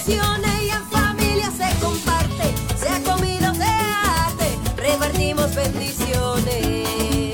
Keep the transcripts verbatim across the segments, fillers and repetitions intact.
tradiciones y en familia se comparte, sea comida o sea arte, repartimos bendiciones.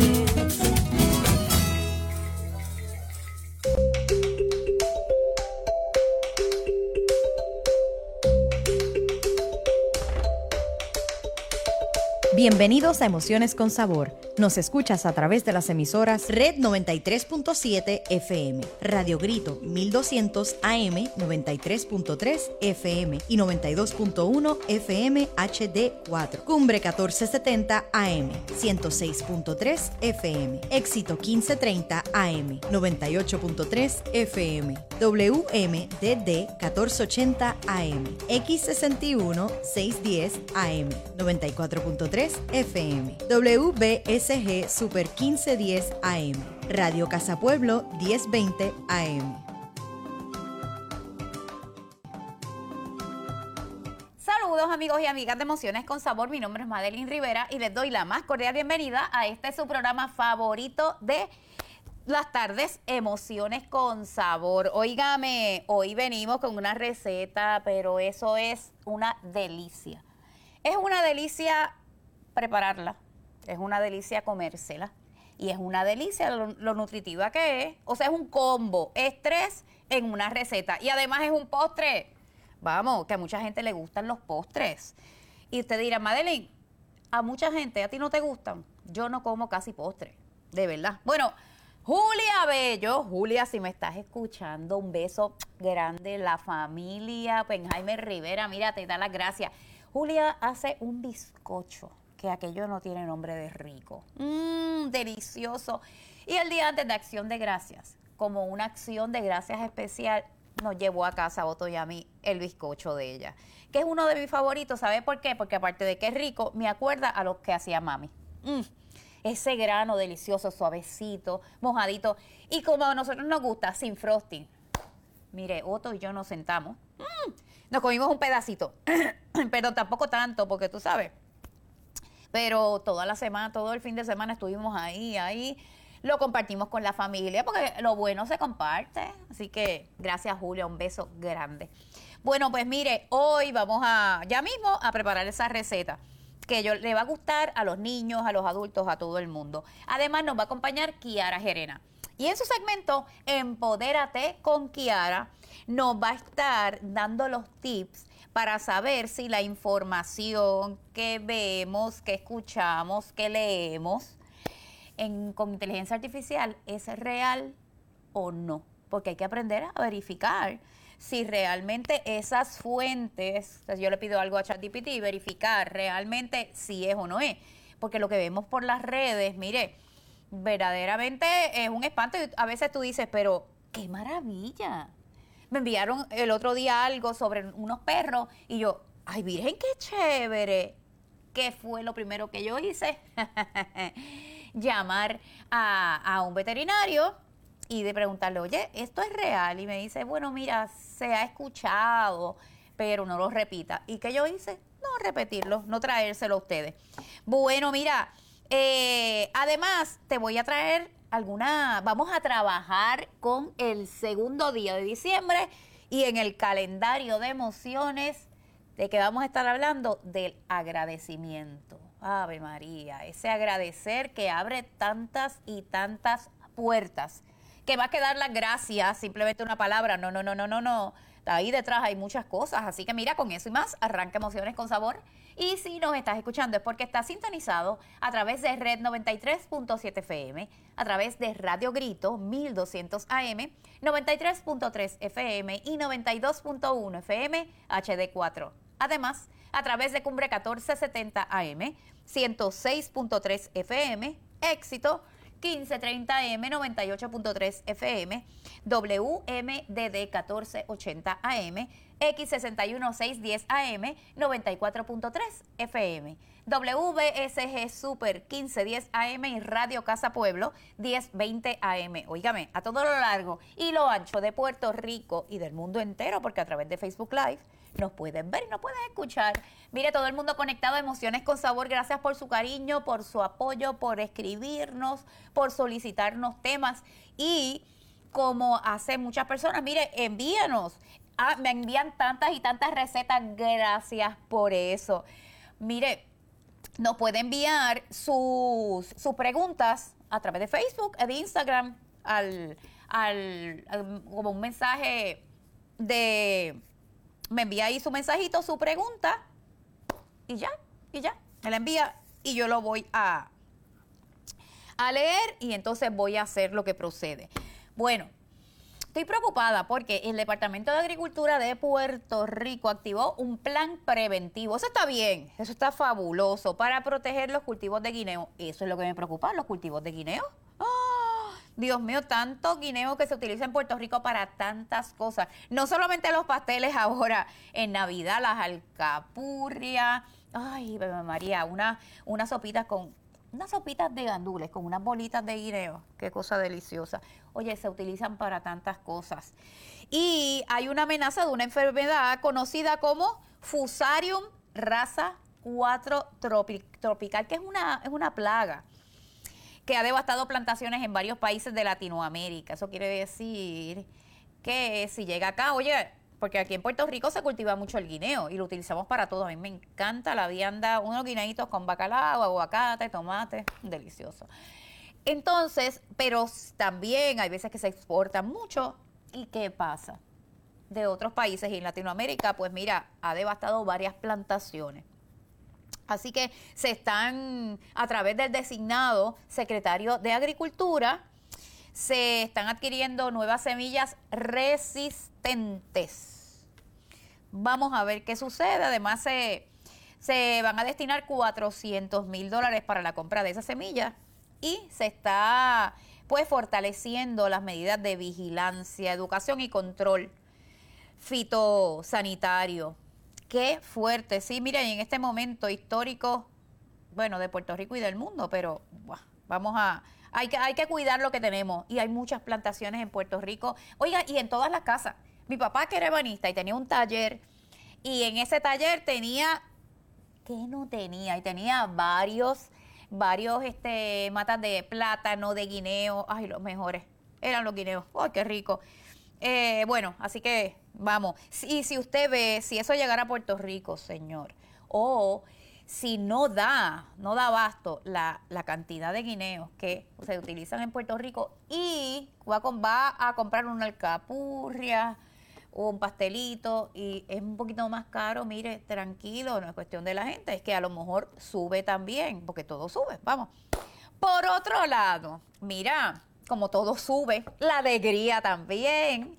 Bienvenidos a Emociones con Sabor. Nos escuchas a través de las emisoras Red noventa y tres punto siete F M, Radio Grito mil doscientos A M, noventa y tres punto tres F M y noventa y dos punto uno F M H D cuatro, Cumbre catorce setenta A M, ciento seis punto tres F M, Éxito quince treinta A M, noventa y ocho punto tres F M, W M D D catorce ochenta A M, X sesenta y uno seiscientos diez A M, noventa y cuatro punto tres F M, W B S G Super quince diez A M, Radio Casa Pueblo diez veinte A M. Saludos amigos y amigas de Emociones con Sabor, mi nombre es Madeline Rivera y les doy la más cordial bienvenida a este su programa favorito de las tardes, Emociones con Sabor. Óigame, hoy venimos con una receta, pero eso es una delicia. Es una delicia prepararla, es una delicia comérsela y es una delicia lo, lo nutritiva que es. O sea, es un combo, es tres en una receta y además es un postre. Vamos, que a mucha gente le gustan los postres. Y usted dirá, Madeline, a mucha gente, ¿a ti no te gustan? Yo no como casi postre, de verdad. Bueno, Julia Bello, Julia, si me estás escuchando, un beso grande, la familia, pues Jaime Rivera, mira, te da las gracias. Julia hace un bizcocho, que aquello no tiene nombre de rico. Mmm, delicioso. Y el día antes de Acción de Gracias, como una acción de gracias especial, nos llevó a casa a Otto y a mí el bizcocho de ella, que es uno de mis favoritos. ¿Sabe por qué? Porque aparte de que es rico, me acuerda a lo que hacía mami. Mm, ese grano delicioso, suavecito, mojadito. Y como a nosotros nos gusta, sin frosting. Mire, Otto y yo nos sentamos. Mm, nos comimos un pedacito. Pero tampoco tanto, porque tú sabes. Pero toda la semana, todo el fin de semana estuvimos ahí, ahí. Lo compartimos con la familia, porque lo bueno se comparte. Así que gracias, Julia, un beso grande. Bueno, pues mire, hoy vamos a, ya mismo, a preparar esa receta que yo, le va a gustar a los niños, a los adultos, a todo el mundo. Además, nos va a acompañar Kiara Gerena. Y en su segmento, Empodérate con Kiara, nos va a estar dando los tips para saber si la información que vemos, que escuchamos, que leemos en, con inteligencia artificial es real o no. Porque hay que aprender a verificar si realmente esas fuentes, yo le pido algo a ChatGPT, verificar realmente si es o no es. Porque lo que vemos por las redes, mire, verdaderamente es un espanto. Y a veces tú dices, pero ¡qué maravilla! Me enviaron el otro día algo sobre unos perros y yo, ¡ay, virgen, qué chévere! ¿Qué fue lo primero que yo hice? Llamar a, a un veterinario y de preguntarle, oye, ¿esto es real? Y me dice, bueno, mira, se ha escuchado, pero no lo repita. ¿Y qué yo hice? No repetirlo, no traérselo a ustedes. Bueno, mira, eh, además te voy a traer alguna, vamos a trabajar con el segundo día de diciembre y en el calendario de emociones, de que vamos a estar hablando del agradecimiento. Ave María, ese agradecer que abre tantas y tantas puertas, que va a quedar las gracias, simplemente una palabra, no, no, no, no, no, no. Ahí detrás hay muchas cosas, así que mira, con eso y más, arranca Emociones con Sabor. Y si nos estás escuchando es porque estás sintonizado a través de Red noventa y tres punto siete F M, a través de Radio Grito mil doscientos A M, noventa y tres punto tres F M y noventa y dos punto uno F M H D cuatro. Además, a través de Cumbre catorce setenta A M, ciento seis punto tres F M, Éxito quince treinta A M, noventa y ocho punto tres F M, W M D D catorce ochenta A M, X sesenta y uno seiscientos diez A M, noventa y cuatro punto tres F M, W B S G Super quince diez A M y Radio Casa Pueblo diez veinte A M. Óigame, a todo lo largo y lo ancho de Puerto Rico y del mundo entero, porque a través de Facebook Live nos pueden ver y nos pueden escuchar. Mire, todo el mundo conectado a Emociones con Sabor. Gracias por su cariño, por su apoyo, por escribirnos, por solicitarnos temas. Y como hacen muchas personas, mire, envíanos ah, me envían tantas y tantas recetas. Gracias por eso. Mire, nos puede enviar sus, sus preguntas a través de Facebook, de Instagram, al, al, al como un mensaje de, me envía ahí su mensajito, su pregunta, y ya, y ya, me la envía y yo lo voy a, a leer y entonces voy a hacer lo que procede. Bueno, estoy preocupada porque el Departamento de Agricultura de Puerto Rico activó un plan preventivo. Eso está bien, eso está fabuloso para proteger los cultivos de guineo. Eso es lo que me preocupa, los cultivos de guineo. ¡Oh! Dios mío, tanto guineo que se utiliza en Puerto Rico para tantas cosas. No solamente los pasteles ahora en Navidad, las alcapurrias. Ay, María, una, unas sopitas con... unas sopitas de gandules con unas bolitas de guineo, qué cosa deliciosa. Oye, se utilizan para tantas cosas. Y hay una amenaza de una enfermedad conocida como Fusarium raza cuatro tropi- tropical, que es una, es una plaga que ha devastado plantaciones en varios países de Latinoamérica. Eso quiere decir que si llega acá, oye... porque aquí en Puerto Rico se cultiva mucho el guineo y lo utilizamos para todo. A mí me encanta la vianda, unos guineitos con bacalao, aguacate, tomate, delicioso. Entonces, pero también hay veces que se exporta mucho. ¿Y qué pasa? De otros países y en Latinoamérica, pues mira, ha devastado varias plantaciones. Así que se están, a través del designado secretario de Agricultura, se están adquiriendo nuevas semillas resistentes. Vamos a ver qué sucede. Además, se, se van a destinar cuatrocientos mil dólares para la compra de esas semillas y se está pues fortaleciendo las medidas de vigilancia, educación y control fitosanitario. Qué fuerte. Sí, miren, en este momento histórico, bueno, de Puerto Rico y del mundo, pero buah, vamos a... Hay que, hay que cuidar lo que tenemos y hay muchas plantaciones en Puerto Rico. Oiga, y en todas las casas. Mi papá, que era ebanista y tenía un taller, y en ese taller tenía, ¿qué no tenía? Y tenía varios, varios este, matas de plátano, de guineo. Ay, los mejores eran los guineos. Ay, qué rico. Eh, bueno, así que vamos. Y si usted ve, si eso llegara a Puerto Rico, señor, o si no da, no da abasto la, la cantidad de guineos que se utilizan en Puerto Rico y va a, va a comprar una alcapurria, un pastelito y es un poquito más caro, mire, tranquilo, no es cuestión de la gente, es que a lo mejor sube también, porque todo sube, vamos. Por otro lado, mira, como todo sube, la alegría también,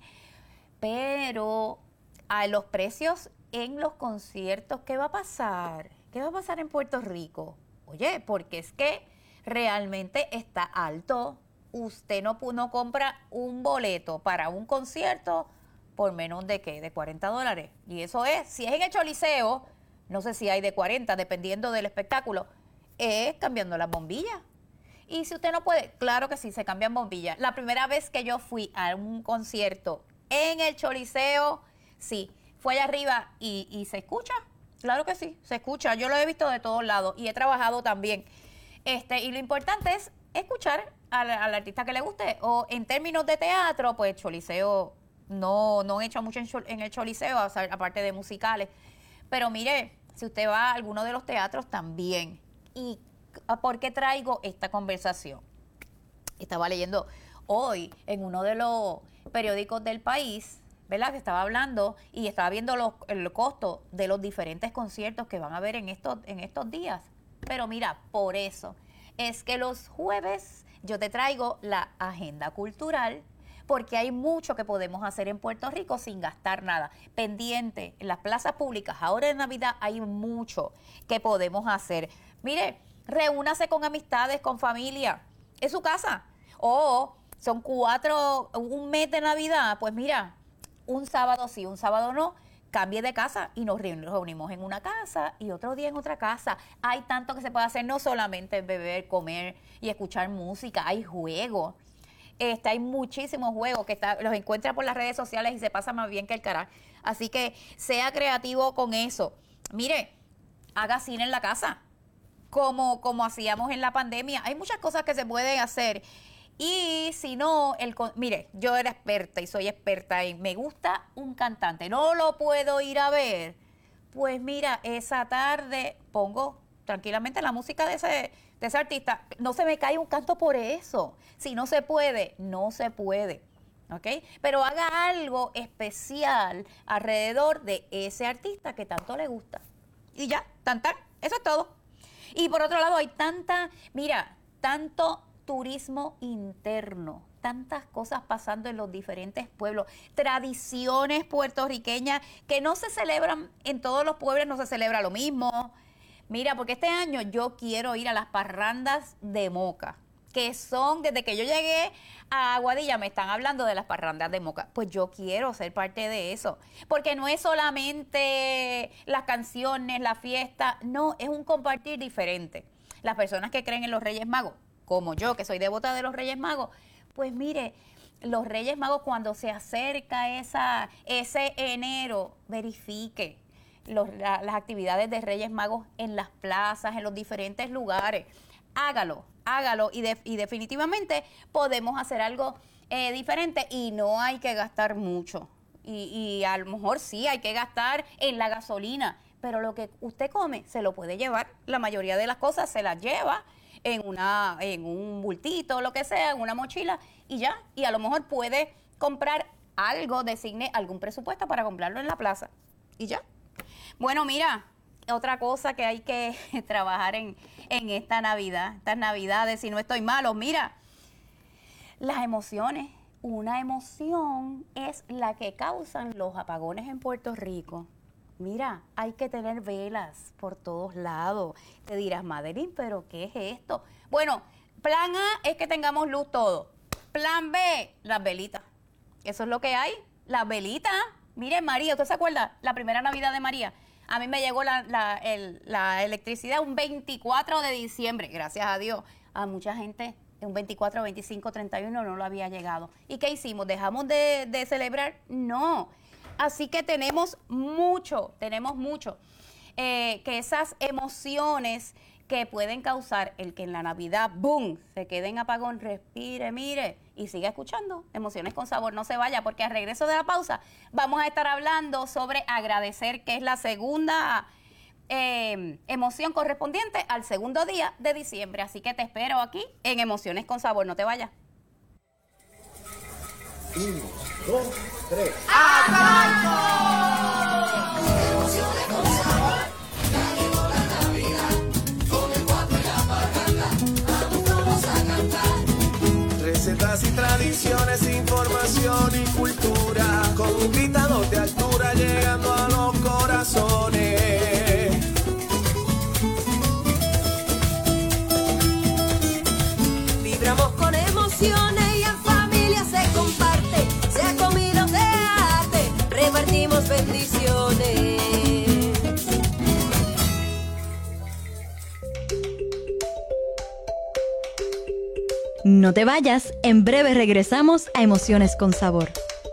pero a los precios en los conciertos, ¿qué va a pasar? ¿Qué va a pasar en Puerto Rico? Oye, porque es que realmente está alto. Usted no, no compra un boleto para un concierto por menos de ¿qué? De cuarenta dólares. Y eso es, si es en el Choliseo, no sé si hay de cuarenta, dependiendo del espectáculo, es cambiando las bombillas. Y si usted no puede, claro que sí, se cambian bombillas. La primera vez que yo fui a un concierto en el Choliseo, sí, fue allá arriba y, y se escucha. Claro que sí, se escucha. Yo lo he visto de todos lados y he trabajado también. Este, y lo importante es escuchar al, al artista que le guste. O en términos de teatro, pues Choliseo, no, no he hecho mucho en, en el Choliseo, o sea, aparte de musicales. Pero mire, si usted va a alguno de los teatros también. ¿Y por qué traigo esta conversación? Estaba leyendo hoy en uno de los periódicos del país, ¿verdad? Que estaba hablando y estaba viendo los, el costo de los diferentes conciertos que van a haber en estos, en estos días. Pero mira, por eso es que los jueves yo te traigo la agenda cultural, porque hay mucho que podemos hacer en Puerto Rico sin gastar nada. Pendiente, en las plazas públicas, ahora en Navidad hay mucho que podemos hacer. Mire, reúnase con amistades, con familia, en su casa. O son cuatro, un mes de Navidad, pues mira, un sábado sí, un sábado no, cambie de casa y nos reunimos en una casa y otro día en otra casa. Hay tanto que se puede hacer, no solamente beber, comer y escuchar música, hay juegos. Este, hay muchísimos juegos que está, los encuentra por las redes sociales y se pasa más bien que el carajo. Así que sea creativo con eso. Mire, haga cine en la casa, como, como hacíamos en la pandemia. Hay muchas cosas que se pueden hacer Y si no, el con- mire, yo era experta y soy experta en me gusta un cantante, no lo puedo ir a ver. Pues mira, esa tarde pongo tranquilamente la música de ese, de ese artista. No se me cae un canto por eso. Si no se puede, no se puede. ¿Ok? Pero haga algo especial alrededor de ese artista que tanto le gusta. Y ya, tan tan, eso es todo. Y por otro lado hay tanta, mira, tanto turismo interno, tantas cosas pasando en los diferentes pueblos, tradiciones puertorriqueñas que no se celebran en todos los pueblos, no se celebra lo mismo. Mira, porque este año yo quiero ir a las parrandas de Moca, que son, desde que yo llegué a Aguadilla me están hablando de las parrandas de Moca. Pues yo quiero ser parte de eso, porque no es solamente las canciones, la fiesta, no, es un compartir diferente. Las personas que creen en los Reyes Magos, como yo, que soy devota de los Reyes Magos, pues mire, los Reyes Magos cuando se acerca esa, ese enero, verifique los, la, las actividades de Reyes Magos en las plazas, en los diferentes lugares. Hágalo, hágalo y, de, y definitivamente podemos hacer algo eh, diferente y no hay que gastar mucho. Y, y a lo mejor sí hay que gastar en la gasolina, pero lo que usted come se lo puede llevar. La mayoría de las cosas se las lleva en, una, en un bultito, lo que sea, en una mochila y ya. Y a lo mejor puede comprar algo, designe algún presupuesto para comprarlo en la plaza y ya. Bueno, mira, otra cosa que hay que trabajar en, en esta Navidad, estas Navidades, si no estoy malo, mira, las emociones. Una emoción es la que causan los apagones en Puerto Rico. Mira, hay que tener velas por todos lados. Te dirás, Madeline, ¿pero qué es esto? Bueno, plan A es que tengamos luz todo. Plan B, las velitas. Eso es lo que hay, las velitas. Mire, María, ¿usted se acuerda? La primera Navidad de María. A mí me llegó la, la, el, la electricidad un veinticuatro de diciembre, gracias a Dios. A mucha gente, un veinticuatro, veinticinco, treinta y uno no lo había llegado. ¿Y qué hicimos? ¿Dejamos de, de celebrar? No. Así que tenemos mucho, tenemos mucho. Eh, que esas emociones que pueden causar el que en la Navidad, ¡boom!, se quede en apagón, respire, mire, y siga escuchando Emociones con Sabor. No se vaya, porque al regreso de la pausa vamos a estar hablando sobre agradecer, que es la segunda eh, emoción correspondiente al segundo día de diciembre. Así que te espero aquí en Emociones con Sabor. No te vayas. Uno, dos, tres. Emociones con sabor, ya llegó la Navidad, con el cuatro y la parranda, aún vamos a cantar. Recetas y tradiciones, información y cultura, con invitados de altura llegando a los corazones. Vibramos con emociones y en familia se comparte, se ha comido, se arte, repartimos bendiciones. No te vayas, en breve regresamos a Emociones con Sabor.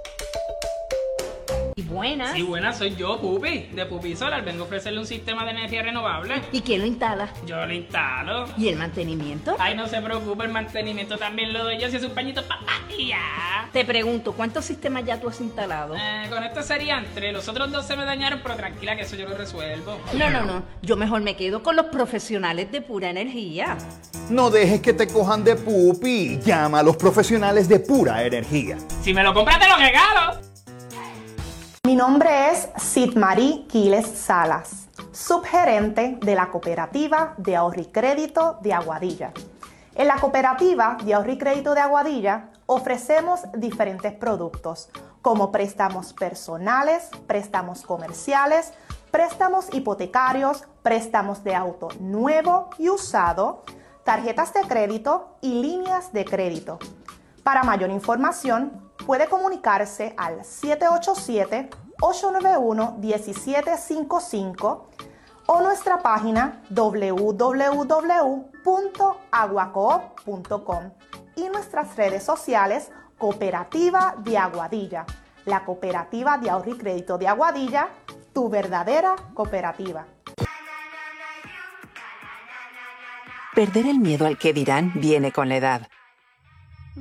Y buenas. Sí, buenas, soy yo, Pupi, de Pupi Solar. Vengo a ofrecerle un sistema de energía renovable. ¿Y quién lo instala? Yo lo instalo. ¿Y el mantenimiento? Ay, no se preocupe, el mantenimiento también lo doy yo, si es un pañito papá y ya. Te pregunto, ¿cuántos sistemas ya tú has instalado? Eh, con esto serían tres. Los otros dos se me dañaron, pero tranquila que eso yo lo resuelvo. No, no, no. Yo mejor me quedo con los profesionales de Pura Energía. No dejes que te cojan de pupi. Llama a los profesionales de Pura Energía. Si me lo compras, te lo regalo. Mi nombre es Sidmarí Quiles Salas, subgerente de la Cooperativa de Ahorro y Crédito de Aguadilla. En la Cooperativa de Ahorro y Crédito de Aguadilla ofrecemos diferentes productos como préstamos personales, préstamos comerciales, préstamos hipotecarios, préstamos de auto nuevo y usado, tarjetas de crédito y líneas de crédito. Para mayor información, puede comunicarse al siete ocho siete, ocho nueve uno, uno siete cinco cinco o nuestra página w w w punto aguacoop punto com y nuestras redes sociales Cooperativa de Aguadilla, la Cooperativa de Ahorro y Crédito de Aguadilla, tu verdadera cooperativa. Perder el miedo al que dirán viene con la edad.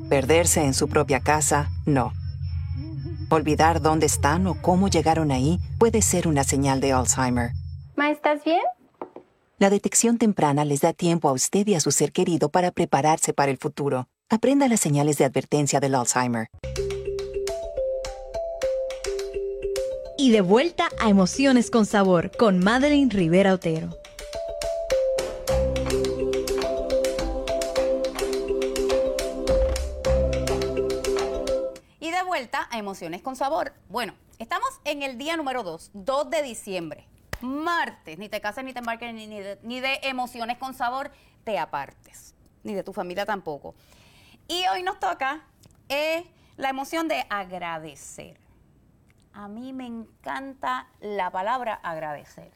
Perderse en su propia casa, no. Olvidar dónde están o cómo llegaron ahí puede ser una señal de Alzheimer. ¿Ma, estás bien? La detección temprana les da tiempo a usted y a su ser querido para prepararse para el futuro. Aprenda las señales de advertencia del Alzheimer. Y de vuelta a Emociones con Sabor con Madeline Rivera Otero. Y de vuelta a Emociones con Sabor. Bueno, estamos en el día número dos, dos de diciembre. Martes, ni te cases, ni te embarques, ni, ni, de, ni de Emociones con Sabor te apartes. Ni de tu familia tampoco. Y hoy nos toca eh, la emoción de agradecer. A mí me encanta la palabra agradecer.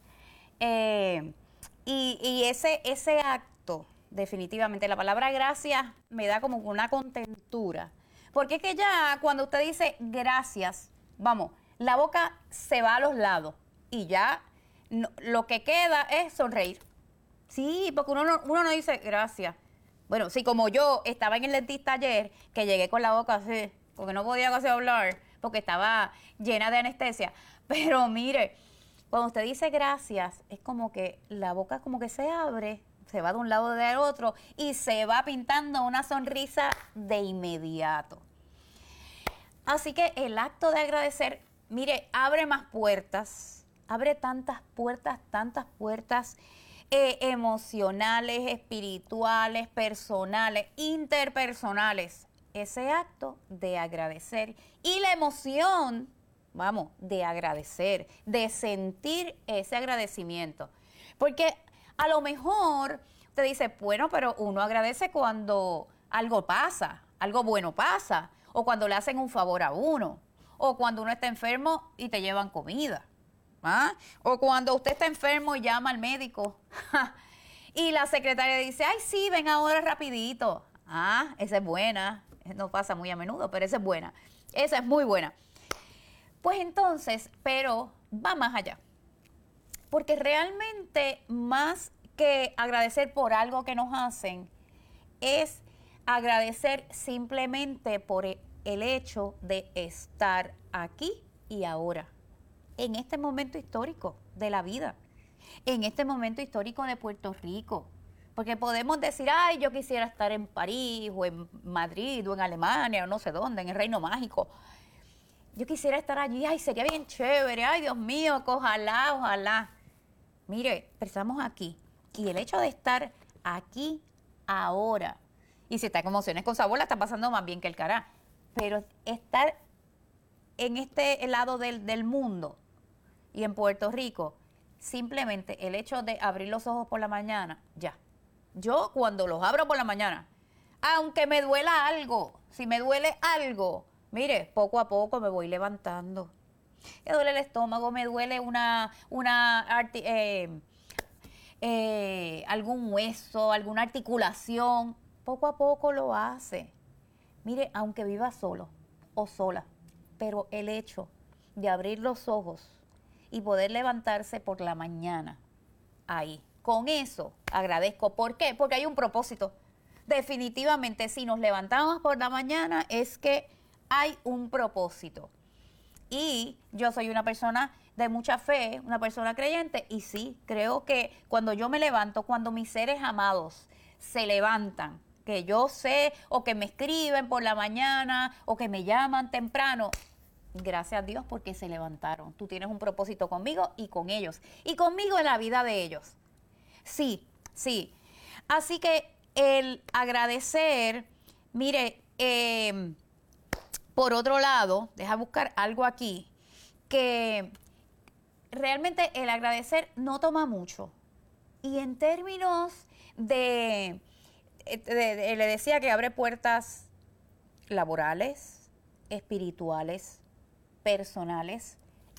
Eh, y y ese, ese acto, definitivamente, la palabra gracias me da como una contentura. Porque es que ya cuando usted dice gracias, vamos, la boca se va a los lados y ya no, lo que queda es sonreír. Sí, porque uno no, uno no dice gracias. Bueno, sí, como yo estaba en el dentista ayer, que llegué con la boca así, porque no podía casi hablar, porque estaba llena de anestesia. Pero mire, cuando usted dice gracias, es como que la boca como que se abre, se va de un lado del otro y se va pintando una sonrisa de inmediato. Así que el acto de agradecer, mire, abre más puertas, abre tantas puertas, tantas puertas eh, emocionales, espirituales, personales, interpersonales. Ese acto de agradecer y la emoción, vamos, de agradecer, de sentir ese agradecimiento. Porque a lo mejor te dice, bueno, pero uno agradece cuando algo pasa, algo bueno pasa, o cuando le hacen un favor a uno, o cuando uno está enfermo y te llevan comida, ¿ah? O cuando usted está enfermo y llama al médico y la secretaria dice, ay, sí, ven ahora rapidito. Ah, esa es buena. No pasa muy a menudo, pero esa es buena. Esa es muy buena. Pues entonces, pero va más allá. Porque realmente más que agradecer por algo que nos hacen, es agradecer simplemente por el hecho de estar aquí y ahora, en este momento histórico de la vida, en este momento histórico de Puerto Rico. Porque podemos decir, ay, yo quisiera estar en París, o en Madrid, o en Alemania, o no sé dónde, en el Reino Mágico. Yo quisiera estar allí, ay, sería bien chévere, ay, Dios mío, que ojalá, ojalá. Mire, estamos aquí. Y el hecho de estar aquí, ahora, y si está con Emociones con Sabor, la está pasando más bien que el cará. Pero estar en este lado del, del mundo y en Puerto Rico, simplemente el hecho de abrir los ojos por la mañana, ya. Yo cuando los abro por la mañana, aunque me duela algo, si me duele algo, mire, poco a poco me voy levantando. Me duele el estómago, me duele una, una eh, eh, algún hueso, alguna articulación, poco a poco lo hace. Mire, aunque viva solo o sola, pero el hecho de abrir los ojos y poder levantarse por la mañana, ahí. Con eso agradezco. ¿Por qué? Porque hay un propósito. Definitivamente, si nos levantamos por la mañana, es que hay un propósito. Y yo soy una persona de mucha fe, una persona creyente, y sí, creo que cuando yo me levanto, cuando mis seres amados se levantan, que yo sé, o que me escriben por la mañana, o que me llaman temprano, gracias a Dios porque se levantaron. Tú tienes un propósito conmigo y con ellos, y conmigo en la vida de ellos. Sí, sí. Así que el agradecer, mire, eh, por otro lado, deja buscar algo aquí, que realmente el agradecer no toma mucho. Y en términos de, de, de, de le decía que abre puertas laborales, espirituales, personales,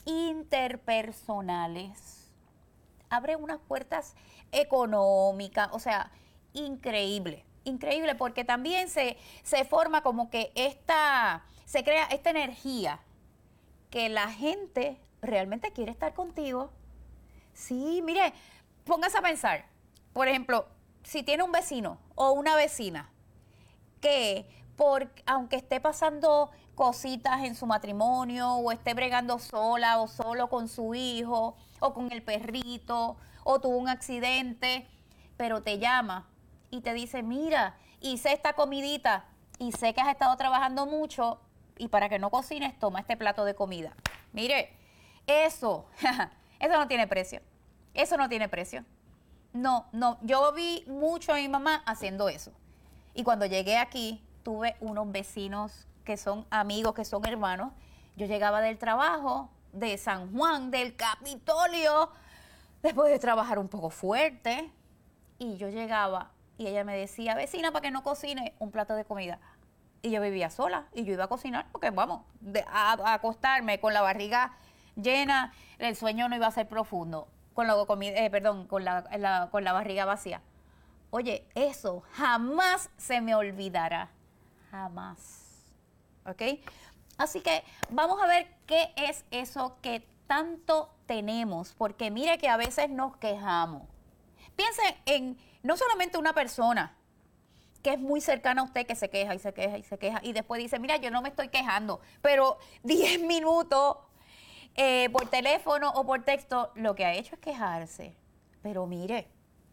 interpersonales. Abre unas puertas económicas, o sea, increíble, increíble, porque también se, se forma como que esta, se crea esta energía que la gente realmente quiere estar contigo. Sí, mire, póngase a pensar, por ejemplo, si tiene un vecino o una vecina que por, aunque esté pasando cositas en su matrimonio, o esté bregando sola o solo con su hijo, o con el perrito, o tuvo un accidente, pero te llama y te dice, mira, hice esta comidita y sé que has estado trabajando mucho y para que no cocines, toma este plato de comida. Mire, eso, eso no tiene precio. Eso no tiene precio. No, no, yo vi mucho a mi mamá haciendo eso. Y cuando llegué aquí, tuve unos vecinos que son amigos, que son hermanos. Yo llegaba del trabajo de San Juan, del Capitolio, después de trabajar un poco fuerte, y yo llegaba y ella me decía, vecina, para que no cocine un plato de comida. Y yo vivía sola y yo iba a cocinar porque, vamos, de, a, a acostarme con la barriga llena, el sueño no iba a ser profundo, con la, con mi, eh, perdón, con la, la, con la barriga vacía. Oye, eso jamás se me olvidará, jamás, ¿ok? Así que vamos a ver qué es eso que tanto tenemos, porque mire que a veces nos quejamos. Piensen en no solamente una persona que es muy cercana a usted, que se queja y se queja y se queja, y después dice, mira, yo no me estoy quejando, pero diez minutos eh, por teléfono o por texto, lo que ha hecho es quejarse. Pero mire,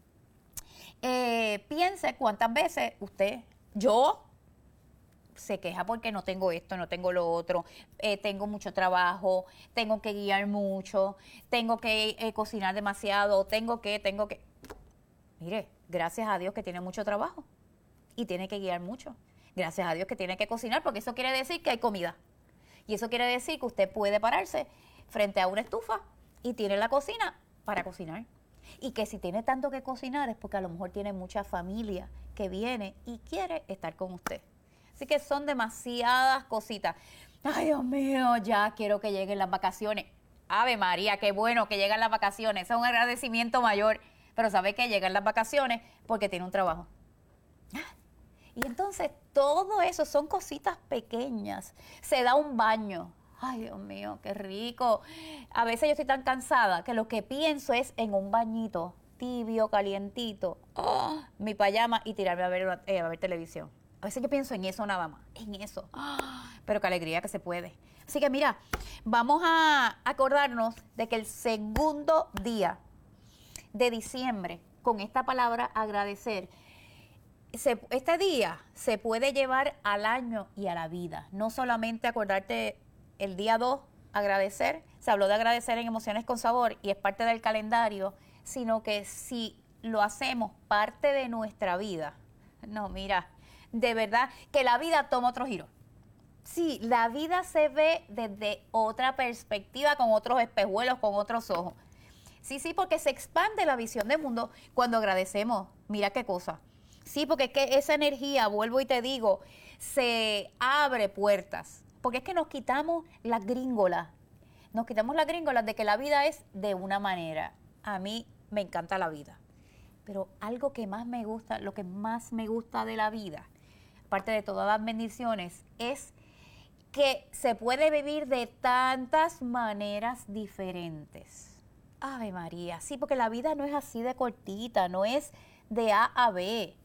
eh, piense cuántas veces usted, yo, se queja porque no tengo esto, no tengo lo otro, eh, tengo mucho trabajo, tengo que guiar mucho, tengo que eh, cocinar demasiado, tengo que, tengo que... Mire, gracias a Dios que tiene mucho trabajo y tiene que guiar mucho. Gracias a Dios que tiene que cocinar, porque eso quiere decir que hay comida. Y eso quiere decir que usted puede pararse frente a una estufa y tiene la cocina para cocinar. Y que si tiene tanto que cocinar es porque a lo mejor tiene mucha familia que viene y quiere estar con usted. Así que son demasiadas cositas. Ay, Dios mío, ya quiero que lleguen las vacaciones. Ave María, qué bueno que llegan las vacaciones. Es un agradecimiento mayor. Pero sabe que llegan las vacaciones porque tiene un trabajo. Y entonces todo eso son cositas pequeñas. Se da un baño. Ay, Dios mío, qué rico. A veces yo estoy tan cansada que lo que pienso es en un bañito tibio, calientito, oh, mi pijama y tirarme a ver, eh, a ver televisión. A veces yo pienso en eso nada más, en eso. Oh, pero qué alegría que se puede. Así que mira, vamos a acordarnos de que el segundo día de diciembre, con esta palabra agradecer, se, este día se puede llevar al año y a la vida. No solamente acordarte el día dos, agradecer, se habló de agradecer en Emociones con Sabor y es parte del calendario, sino que si lo hacemos parte de nuestra vida, no, mira, de verdad que la vida toma otro giro. Sí, la vida se ve desde otra perspectiva, con otros espejuelos, con otros ojos. Sí, sí, porque se expande la visión del mundo cuando agradecemos. Mira qué cosa. Sí, porque es que esa energía, vuelvo y te digo, se abre puertas. Porque es que nos quitamos las gringolas. Nos quitamos las gringolas de que la vida es de una manera. A mí me encanta la vida. Pero algo que más me gusta, lo que más me gusta de la vida, aparte de todas las bendiciones, es que se puede vivir de tantas maneras diferentes. Ave María, sí, porque la vida no es así de cortita, no es de A a B.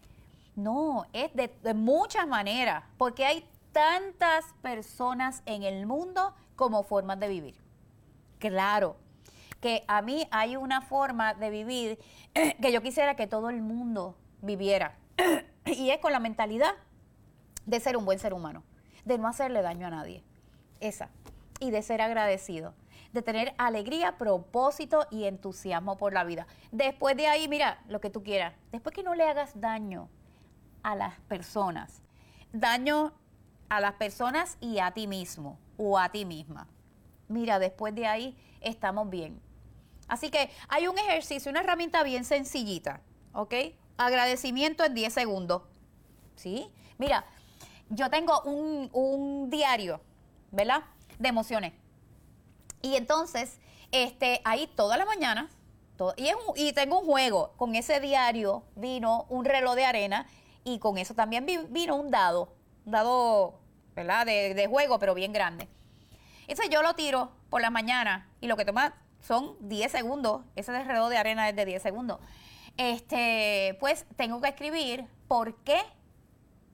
No, es de, de muchas maneras, porque hay tantas personas en el mundo como formas de vivir. Claro, que a mí hay una forma de vivir que yo quisiera que todo el mundo viviera. Y es con la mentalidad de ser un buen ser humano, de no hacerle daño a nadie. Esa. Y de ser agradecido, de tener alegría, propósito y entusiasmo por la vida. Después de ahí, mira, lo que tú quieras. Después que no le hagas daño a las personas, daño a las personas y a ti mismo o a ti misma. Mira, después de ahí estamos bien. Así que hay un ejercicio, una herramienta bien sencillita, ¿ok? Agradecimiento en diez segundos, ¿sí? Mira, yo tengo un, un diario, ¿verdad?, de emociones. Y entonces, este, ahí toda la mañana, todo, y, es un, y tengo un juego. Con ese diario vino un reloj de arena y con eso también vi, vino un dado, un dado, ¿verdad?, de, de juego, pero bien grande. Entonces yo lo tiro por la mañana y lo que toma son diez segundos. Ese reloj de arena es de diez segundos. Este, pues tengo que escribir por qué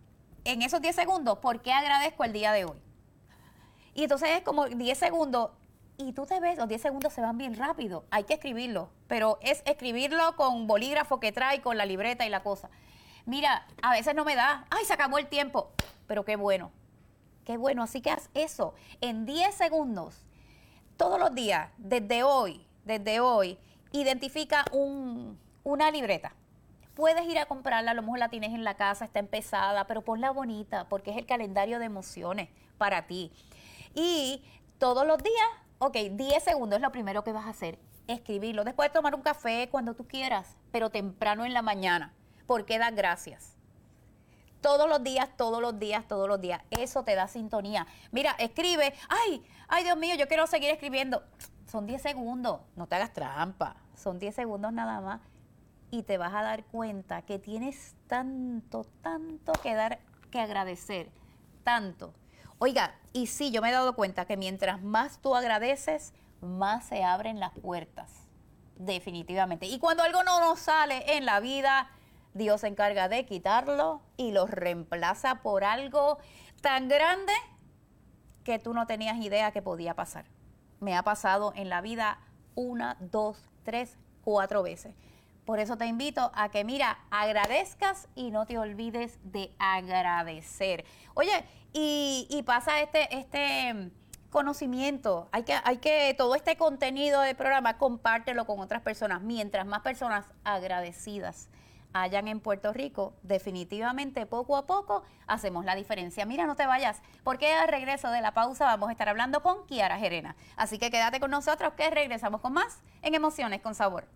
en esos diez segundos, ¿por qué agradezco el día de hoy? Y entonces es como diez segundos, y tú te ves, los diez segundos se van bien rápido. Hay que escribirlo, pero es escribirlo con bolígrafo que trae, con la libreta y la cosa. Mira, a veces no me da, ay, se acabó el tiempo, pero qué bueno, qué bueno. Así que haz eso, en diez segundos, todos los días, desde hoy, desde hoy, identifica un, una libreta. Puedes ir a comprarla, a lo mejor la tienes en la casa, está empezada, pero ponla bonita, porque es el calendario de emociones para ti. Y todos los días, ok, diez segundos es lo primero que vas a hacer, escribirlo. Después de tomar un café, cuando tú quieras, pero temprano en la mañana. ¿Por qué das gracias? Todos los días, todos los días, todos los días. Eso te da sintonía. Mira, escribe, ay, ay Dios mío, yo quiero seguir escribiendo. Son diez segundos, no te hagas trampa. Son diez segundos nada más. Y te vas a dar cuenta que tienes tanto, tanto que dar, que agradecer. Tanto. Oiga, y sí, yo me he dado cuenta que mientras más tú agradeces, más se abren las puertas. Definitivamente. Y cuando algo no nos sale en la vida, Dios se encarga de quitarlo y lo reemplaza por algo tan grande que tú no tenías idea que podía pasar. Me ha pasado en la vida una, dos, tres, cuatro veces. Por eso te invito a que, mira, agradezcas y no te olvides de agradecer. Oye, y, y pasa este, este conocimiento. Hay que, hay que, todo este contenido del programa, compártelo con otras personas. Mientras más personas agradecidas hayan en Puerto Rico, definitivamente poco a poco hacemos la diferencia. Mira, no te vayas, porque al regreso de la pausa vamos a estar hablando con Kiara Gerena. Así que quédate con nosotros que regresamos con más en Emociones con Sabor.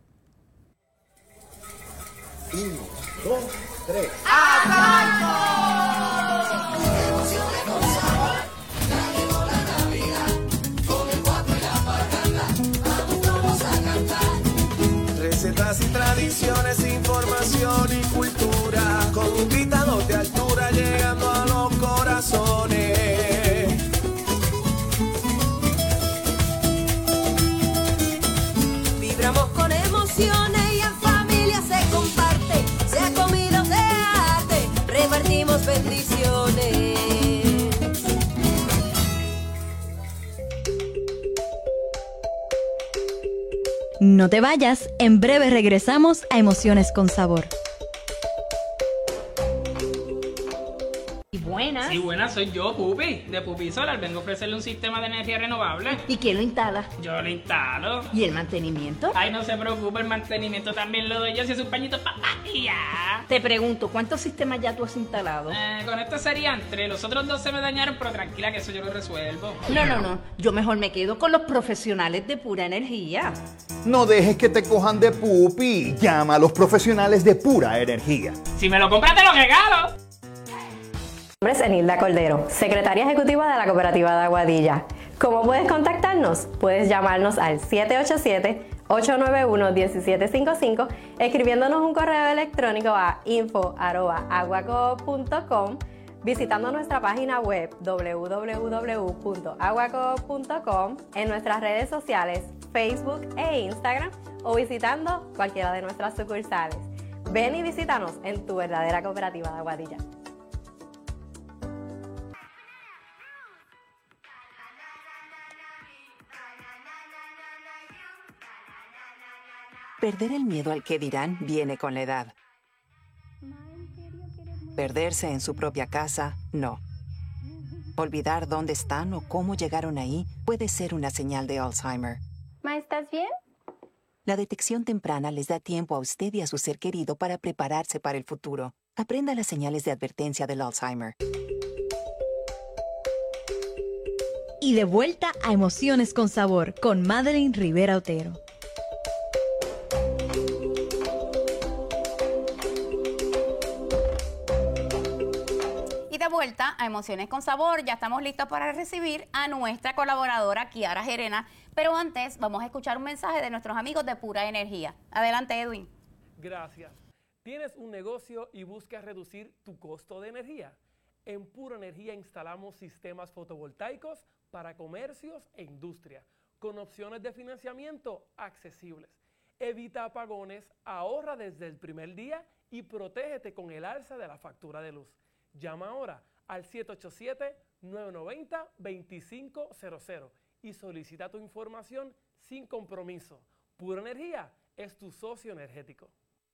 Uno, dos, tres. ¡Arranco! Emociones con sabor. Ya llegó la Navidad. Con el cuatro y la parranda. Vamos todos a cantar. Recetas y tradiciones, información y cultura. Con invitados de altura llegando a los corazones. Vibramos con emociones y en familia se comparte. Sea comida o sea arte, repartimos bendiciones. No te vayas, en breve regresamos a Emociones con Sabor. Buenas. Sí, buenas, soy yo, Pupi, de Pupi Solar. Vengo a ofrecerle un sistema de energía renovable. ¿Y quién lo instala? Yo lo instalo. ¿Y el mantenimiento? Ay, no se preocupe, el mantenimiento también lo doy yo. Si es un pañito, pa, y ya. Te pregunto, ¿cuántos sistemas ya tú has instalado? Eh, con esto serían tres. Los otros dos se me dañaron, pero tranquila que eso yo lo resuelvo. No, no, no. Yo mejor me quedo con los profesionales de Pura Energía. No dejes que te cojan de pupi. Llama a los profesionales de Pura Energía. Si me lo compras, te lo regalo. Mi nombre es Enilda Cordero, secretaria ejecutiva de la Cooperativa de Aguadilla. ¿Cómo puedes contactarnos? Puedes llamarnos al siete ocho siete, ocho nueve uno, uno siete cinco cinco, escribiéndonos un correo electrónico a info arroba aguacoop punto com, visitando nuestra página web doble u doble u doble u punto aguacoop punto com, en nuestras redes sociales Facebook e Instagram, o visitando cualquiera de nuestras sucursales. Ven y visítanos en tu verdadera Cooperativa de Aguadilla. Perder el miedo al que dirán viene con la edad. Perderse en su propia casa, no. Olvidar dónde están o cómo llegaron ahí puede ser una señal de Alzheimer. Ma, ¿estás bien? La detección temprana les da tiempo a usted y a su ser querido para prepararse para el futuro. Aprenda las señales de advertencia del Alzheimer. Y de vuelta a Emociones con Sabor con Madeline Rivera Otero. Vuelta a Emociones con Sabor. Ya estamos listos para recibir a nuestra colaboradora Kiara Gerena, pero antes vamos a escuchar un mensaje de nuestros amigos de Pura Energía. Adelante, Edwin. Gracias. ¿Tienes un negocio y buscas reducir tu costo de energía? En Pura Energía instalamos sistemas fotovoltaicos para comercios e industria, con opciones de financiamiento accesibles. Evita apagones, ahorra desde el primer día y protégete con el alza de la factura de luz. Llama ahora al siete ocho siete, nueve nueve cero, dos cinco cero cero y solicita tu información sin compromiso. Pura Energía es tu socio energético.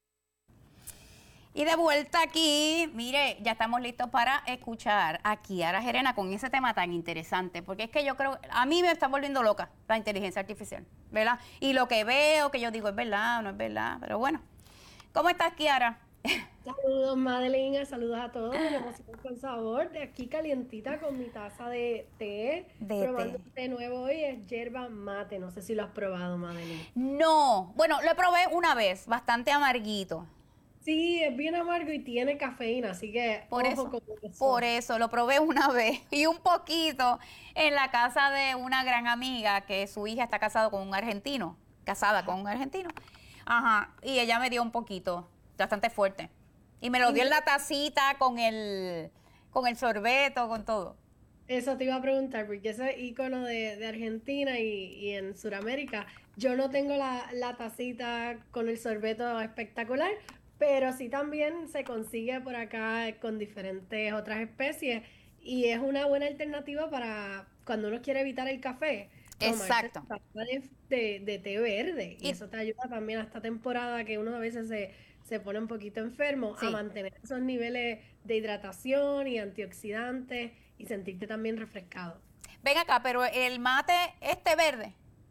Y de vuelta aquí, mire, ya estamos listos para escuchar a Kiara Gerena con ese tema tan interesante, porque es que yo creo, a mí me está volviendo loca la inteligencia artificial, ¿verdad? Y lo que veo, que yo digo, es verdad o no es verdad, pero bueno. ¿Cómo estás, Kiara? Saludos, Madeline, saludos a todos, Emociones con Sabor, de aquí calientita con mi taza de té, de probando té. té nuevo hoy, es yerba mate, no sé si lo has probado, Madeline. No, bueno, lo probé una vez, bastante amarguito. Sí, es bien amargo y tiene cafeína, así que por ojo eso, con eso. por eso, lo probé una vez y un poquito en la casa de una gran amiga que su hija está casada con un argentino, casada con un argentino. Ajá, y ella me dio un poquito, bastante fuerte. Y me lo dio en la tacita con el, con el sorbeto, con todo. Eso te iba a preguntar, porque ese icono de, de Argentina y, y en Sudamérica, yo no tengo la, la tacita con el sorbeto espectacular, pero sí también se consigue por acá con diferentes otras especies y es una buena alternativa para cuando uno quiere evitar el café. Exacto. De, de, de té verde y, y eso te ayuda también a esta temporada que uno a veces se, se pone un poquito enfermo, sí, a mantener esos niveles de hidratación y antioxidantes y sentirte también refrescado. Ven acá, pero el mate es té verde.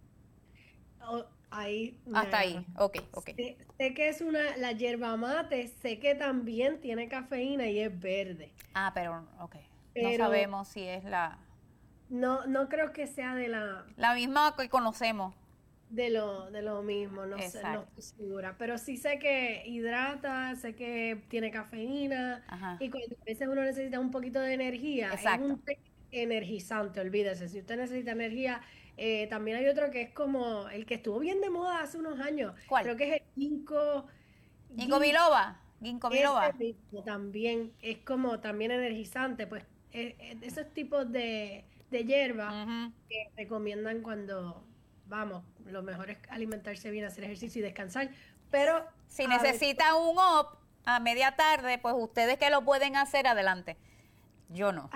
Oh, ahí. Hasta ahí, ok, ok. Sé, sé que es una, la yerba mate, sé que también tiene cafeína y es verde. Ah, pero, ok. Pero no sabemos si es la... No, no creo que sea de la... La misma que conocemos. De lo, de lo mismo, no sé, no estoy segura. Pero sí sé que hidrata, sé que tiene cafeína. Ajá. Y cuando a veces uno necesita un poquito de energía, exacto, es un té energizante, olvídese. Si usted necesita energía, eh, también hay otro que es como el que estuvo bien de moda hace unos años. ¿Cuál? Creo que es el ginkgo. Ginkgo biloba. Ginkgo biloba. Ese mismo también es como también energizante. Pues eh, eh, esos tipos de, de hierba uh-huh. que recomiendan cuando... Vamos, lo mejor es alimentarse bien, hacer ejercicio y descansar, pero... Si necesita un O P a media tarde, pues ustedes que lo pueden hacer, adelante. Yo no.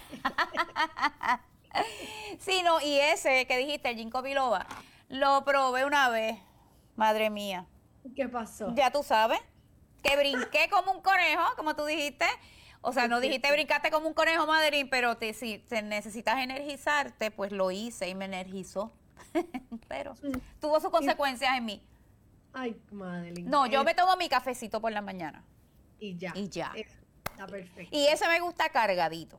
Sí, no, y ese que dijiste, el ginkgo biloba, lo probé una vez, madre mía. ¿Qué pasó? Ya tú sabes, que brinqué como un conejo, como tú dijiste. O sea, no dijiste brincaste como un conejo, Madeline, pero te, si te necesitas energizarte, pues lo hice y me energizó. Pero tuvo sus consecuencias en mí. Ay, Madeline. No, yo me tomo mi cafecito por la mañana. Y ya. Y ya. Está perfecto. Y ese me gusta cargadito.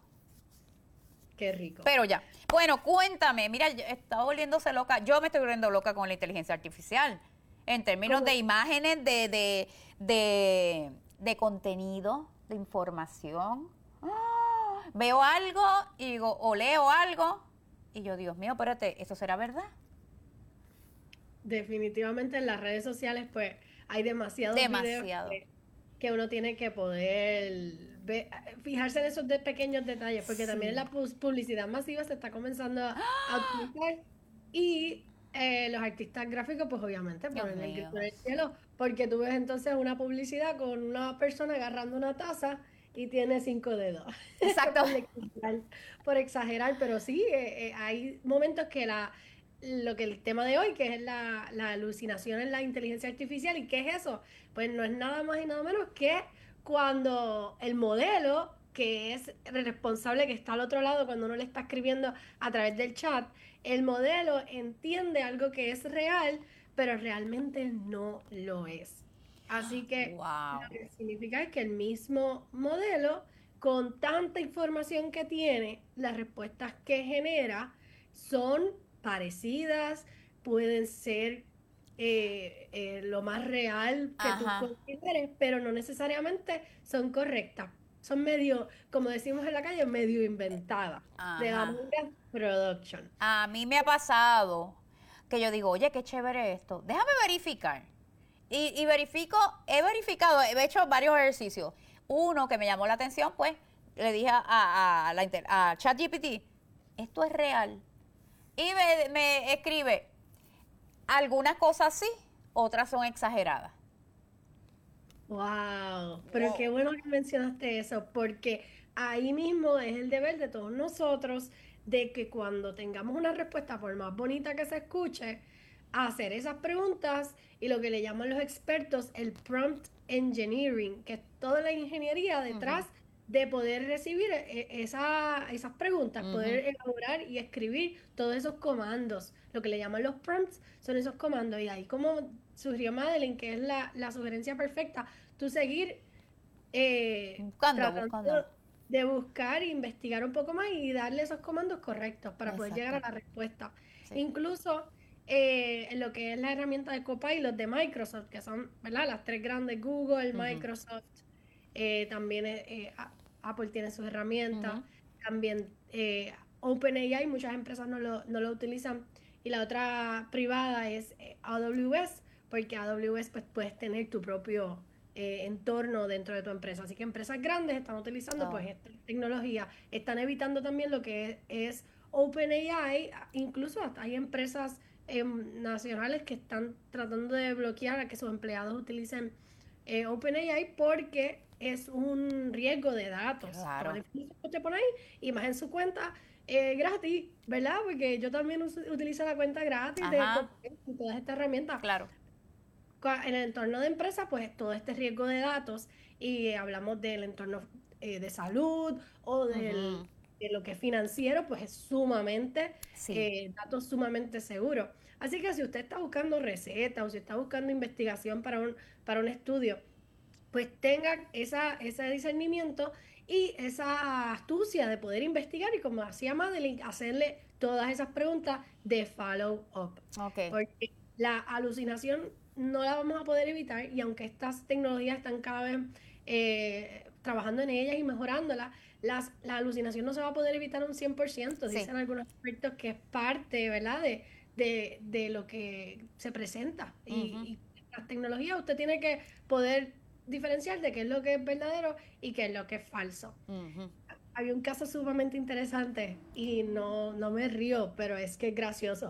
Qué rico. Pero ya. Bueno, cuéntame. Mira, estaba volviéndose loca. Yo me estoy volviendo loca con la inteligencia artificial. En términos de imágenes, de, de, de, de contenido, de información. ¡Oh! Veo algo y digo, o leo algo. Y yo, Dios mío, espérate, ¿eso será verdad? Definitivamente en las redes sociales, pues, hay demasiados Demasiado. videos que, que uno tiene que poder ver, fijarse en esos de pequeños detalles, porque sí, también la publicidad masiva se está comenzando a, a utilizar y eh, los artistas gráficos, pues, obviamente, ponen el grito en el cielo, porque tú ves entonces una publicidad con una persona agarrando una taza y tiene cinco dedos. Exacto. por, exagerar, por exagerar, pero sí, eh, eh, hay momentos que la, lo que el tema de hoy, que es la, la alucinación en la inteligencia artificial, ¿y qué es eso? Pues no es nada más y nada menos que cuando el modelo, que es el responsable que está al otro lado cuando uno le está escribiendo a través del chat, el modelo entiende algo que es real, pero realmente no lo es. Así que wow. Lo que significa es que el mismo modelo, con tanta información que tiene, las respuestas que genera son parecidas, pueden ser eh, eh, lo más real que Ajá. tú consideres, pero no necesariamente son correctas. Son medio, como decimos en la calle, medio inventadas. Ajá. De la Manga Production. A mí me ha pasado que yo digo, oye, qué chévere esto. Déjame verificar. Y, y verifico, he verificado, he hecho varios ejercicios. Uno que me llamó la atención, pues, le dije a, a, a, la inter, a ChatGPT, esto es real. Y me, me escribe, algunas cosas sí, otras son exageradas. Wow, pero wow. Qué bueno que mencionaste eso, porque ahí mismo es el deber de todos nosotros de que cuando tengamos una respuesta, por más bonita que se escuche, hacer esas preguntas y lo que le llaman los expertos el prompt engineering, que es toda la ingeniería detrás uh-huh. de poder recibir esa, esas preguntas, uh-huh. poder elaborar y escribir todos esos comandos. Lo que le llaman los prompts son esos comandos. Y ahí como sugirió Madeline, que es la, la sugerencia perfecta, tú seguir eh, buscando, tratando buscando. de buscar, investigar un poco más y darle esos comandos correctos para Exacto. poder llegar a la respuesta. Sí. Incluso eh, en lo que es la herramienta de Copilot de Microsoft, que son, ¿verdad?, las tres grandes, Google, uh-huh. Microsoft, eh, también eh, Apple tiene sus herramientas, uh-huh. también eh, OpenAI, muchas empresas no lo, no lo utilizan, y la otra privada es eh, A W S, porque A W S pues, puedes tener tu propio eh, entorno dentro de tu empresa. Así que empresas grandes están utilizando oh. pues esta tecnología, están evitando también lo que es, es OpenAI, incluso hasta hay empresas eh, nacionales que están tratando de bloquear a que sus empleados utilicen eh, OpenAI porque es un riesgo de datos. Claro. Usted pone ahí y más en su cuenta eh, gratis, ¿verdad? Porque yo también us- utilizo la cuenta gratis Ajá. de todas estas herramientas. Claro. En el entorno de empresa, pues todo este riesgo de datos, y hablamos del entorno eh, de salud o del, uh-huh. de lo que es financiero, pues es sumamente, sí. eh, datos sumamente seguros. Así que si usted está buscando recetas o si está buscando investigación para un, para un estudio, pues tenga esa, ese discernimiento y esa astucia de poder investigar y, como hacía Madeline, hacerle todas esas preguntas de follow up. Okay. Porque la alucinación no la vamos a poder evitar, y aunque estas tecnologías están cada vez eh, trabajando en ellas y mejorándolas, las, la alucinación no se va a poder evitar un cien por ciento. Sí. Dicen algunos expertos que es parte, ¿verdad?, de, de, de lo que se presenta. Uh-huh. Y, y las tecnologías usted tiene que poder diferenciar de qué es lo que es verdadero y qué es lo que es falso. Uh-huh. Había un caso sumamente interesante y no, no me río, pero es que es gracioso.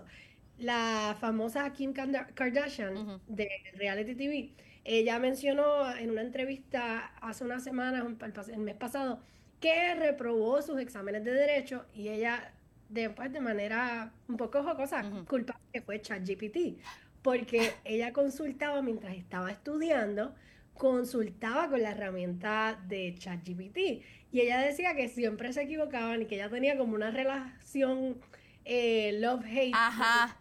La famosa Kim Kardashian uh-huh. de reality T V, ella mencionó en una entrevista hace unas semanas, el mes pasado, que reprobó sus exámenes de derecho, y ella, después de manera un poco jocosa, uh-huh. culpa que fue ChatGPT, porque ella consultaba mientras estaba estudiando, consultaba con la herramienta de ChatGPT, y ella decía que siempre se equivocaban y que ella tenía como una relación eh, love-hate, Ajá.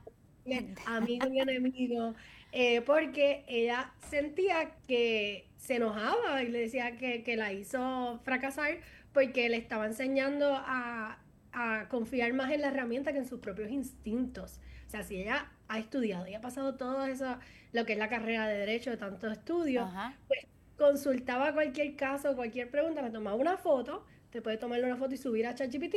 amigo y enemigo, eh, porque ella sentía que se enojaba y le decía que, que la hizo fracasar porque le estaba enseñando a, a confiar más en la herramienta que en sus propios instintos. O sea, si ella ha estudiado y ha pasado todo eso, lo que es la carrera de derecho, de tantos estudios, Ajá. pues consultaba cualquier caso, cualquier pregunta, me tomaba una foto, te puede tomarle una foto y subir a ChatGPT,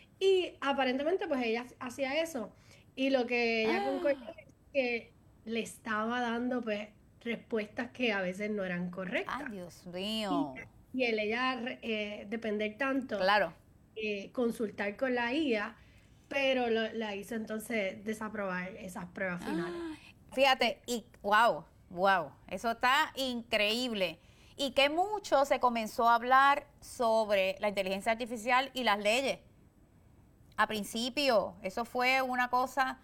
y aparentemente pues ella hacía eso. Y lo que ella ah. concordó es que le estaba dando pues respuestas que a veces no eran correctas. ¡Ay, Dios mío! Y, y el ella eh, depender tanto, claro. eh, consultar con la I A, pero lo, la hizo entonces desaprobar esas pruebas finales. Ah. Fíjate, y wow, wow, eso está increíble. Y que mucho se comenzó a hablar sobre la inteligencia artificial y las leyes. A principio, eso fue una cosa,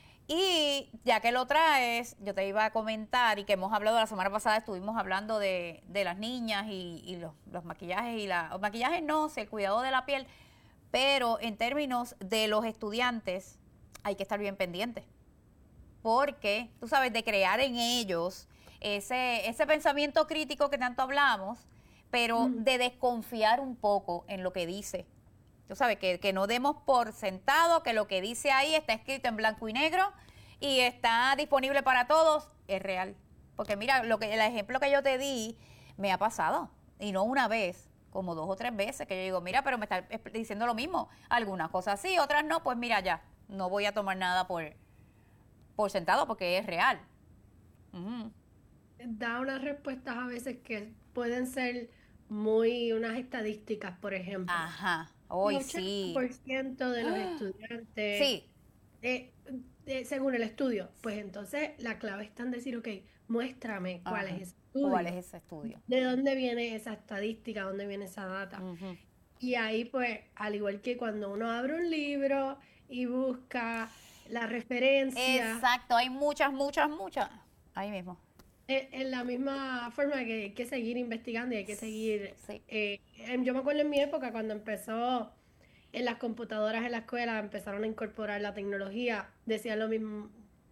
y ya que lo traes, yo te iba a comentar, y que hemos hablado la semana pasada, estuvimos hablando de, de las niñas y, y los, los maquillajes, y la, los maquillajes no, el cuidado de la piel, pero en términos de los estudiantes hay que estar bien pendientes, porque, tú sabes, de crear en ellos ese, ese pensamiento crítico que tanto hablamos, pero mm. de desconfiar un poco en lo que dice. Tú sabes, que, que no demos por sentado que lo que dice ahí está escrito en blanco y negro y está disponible para todos, es real. Porque mira, lo que el ejemplo que yo te di me ha pasado, y no una vez, como dos o tres veces, que yo digo, mira, pero me está diciendo lo mismo. Algunas cosas sí, otras no, pues mira, ya, no voy a tomar nada por, por sentado porque es real. Uh-huh. Da unas respuestas a veces que pueden ser muy, unas estadísticas, por ejemplo. Ajá. Hoy sí. El ochenta por ciento de los ah, estudiantes, sí. eh, eh, según el estudio, pues entonces la clave está en decir, ok, muéstrame cuál Ajá. es ese estudio. ¿Cuál es ese estudio? ¿De dónde viene esa estadística? ¿Dónde viene esa data? Uh-huh. Y ahí pues, al igual que cuando uno abre un libro y busca la referencia. Exacto, hay muchas, muchas, muchas. Ahí mismo. En la misma forma que hay que seguir investigando y hay que seguir. Sí. Eh, yo me acuerdo en mi época cuando empezó en las computadoras en la escuela, empezaron a incorporar la tecnología, decían lo mismo,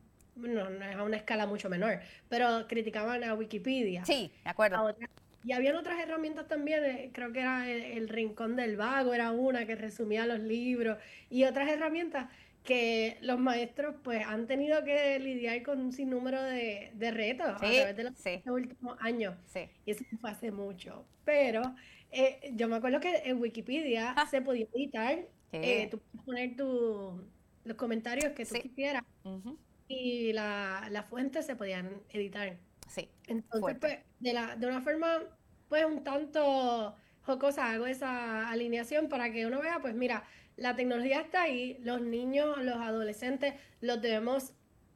no, no es a una escala mucho menor, pero criticaban a Wikipedia. Sí, de acuerdo. Otra, y habían otras herramientas también, eh, creo que era el, el Rincón del Vago, era una que resumía los libros, y otras herramientas que los maestros pues han tenido que lidiar con un sinnúmero de, de retos Sí, a través de los sí. últimos años. Sí. Y eso fue hace mucho. Pero eh, yo me acuerdo que en Wikipedia Ah. se podía editar, Sí. eh, tú puedes poner tu, los comentarios que tú Sí. quisieras Ujú. y la, las fuentes se podían editar. Sí. Entonces, Fuerte. pues, de, la, de una forma, pues, un tanto jocosa, hago esa alineación para que uno vea, pues, mira, la tecnología está ahí, los niños, los adolescentes, los debemos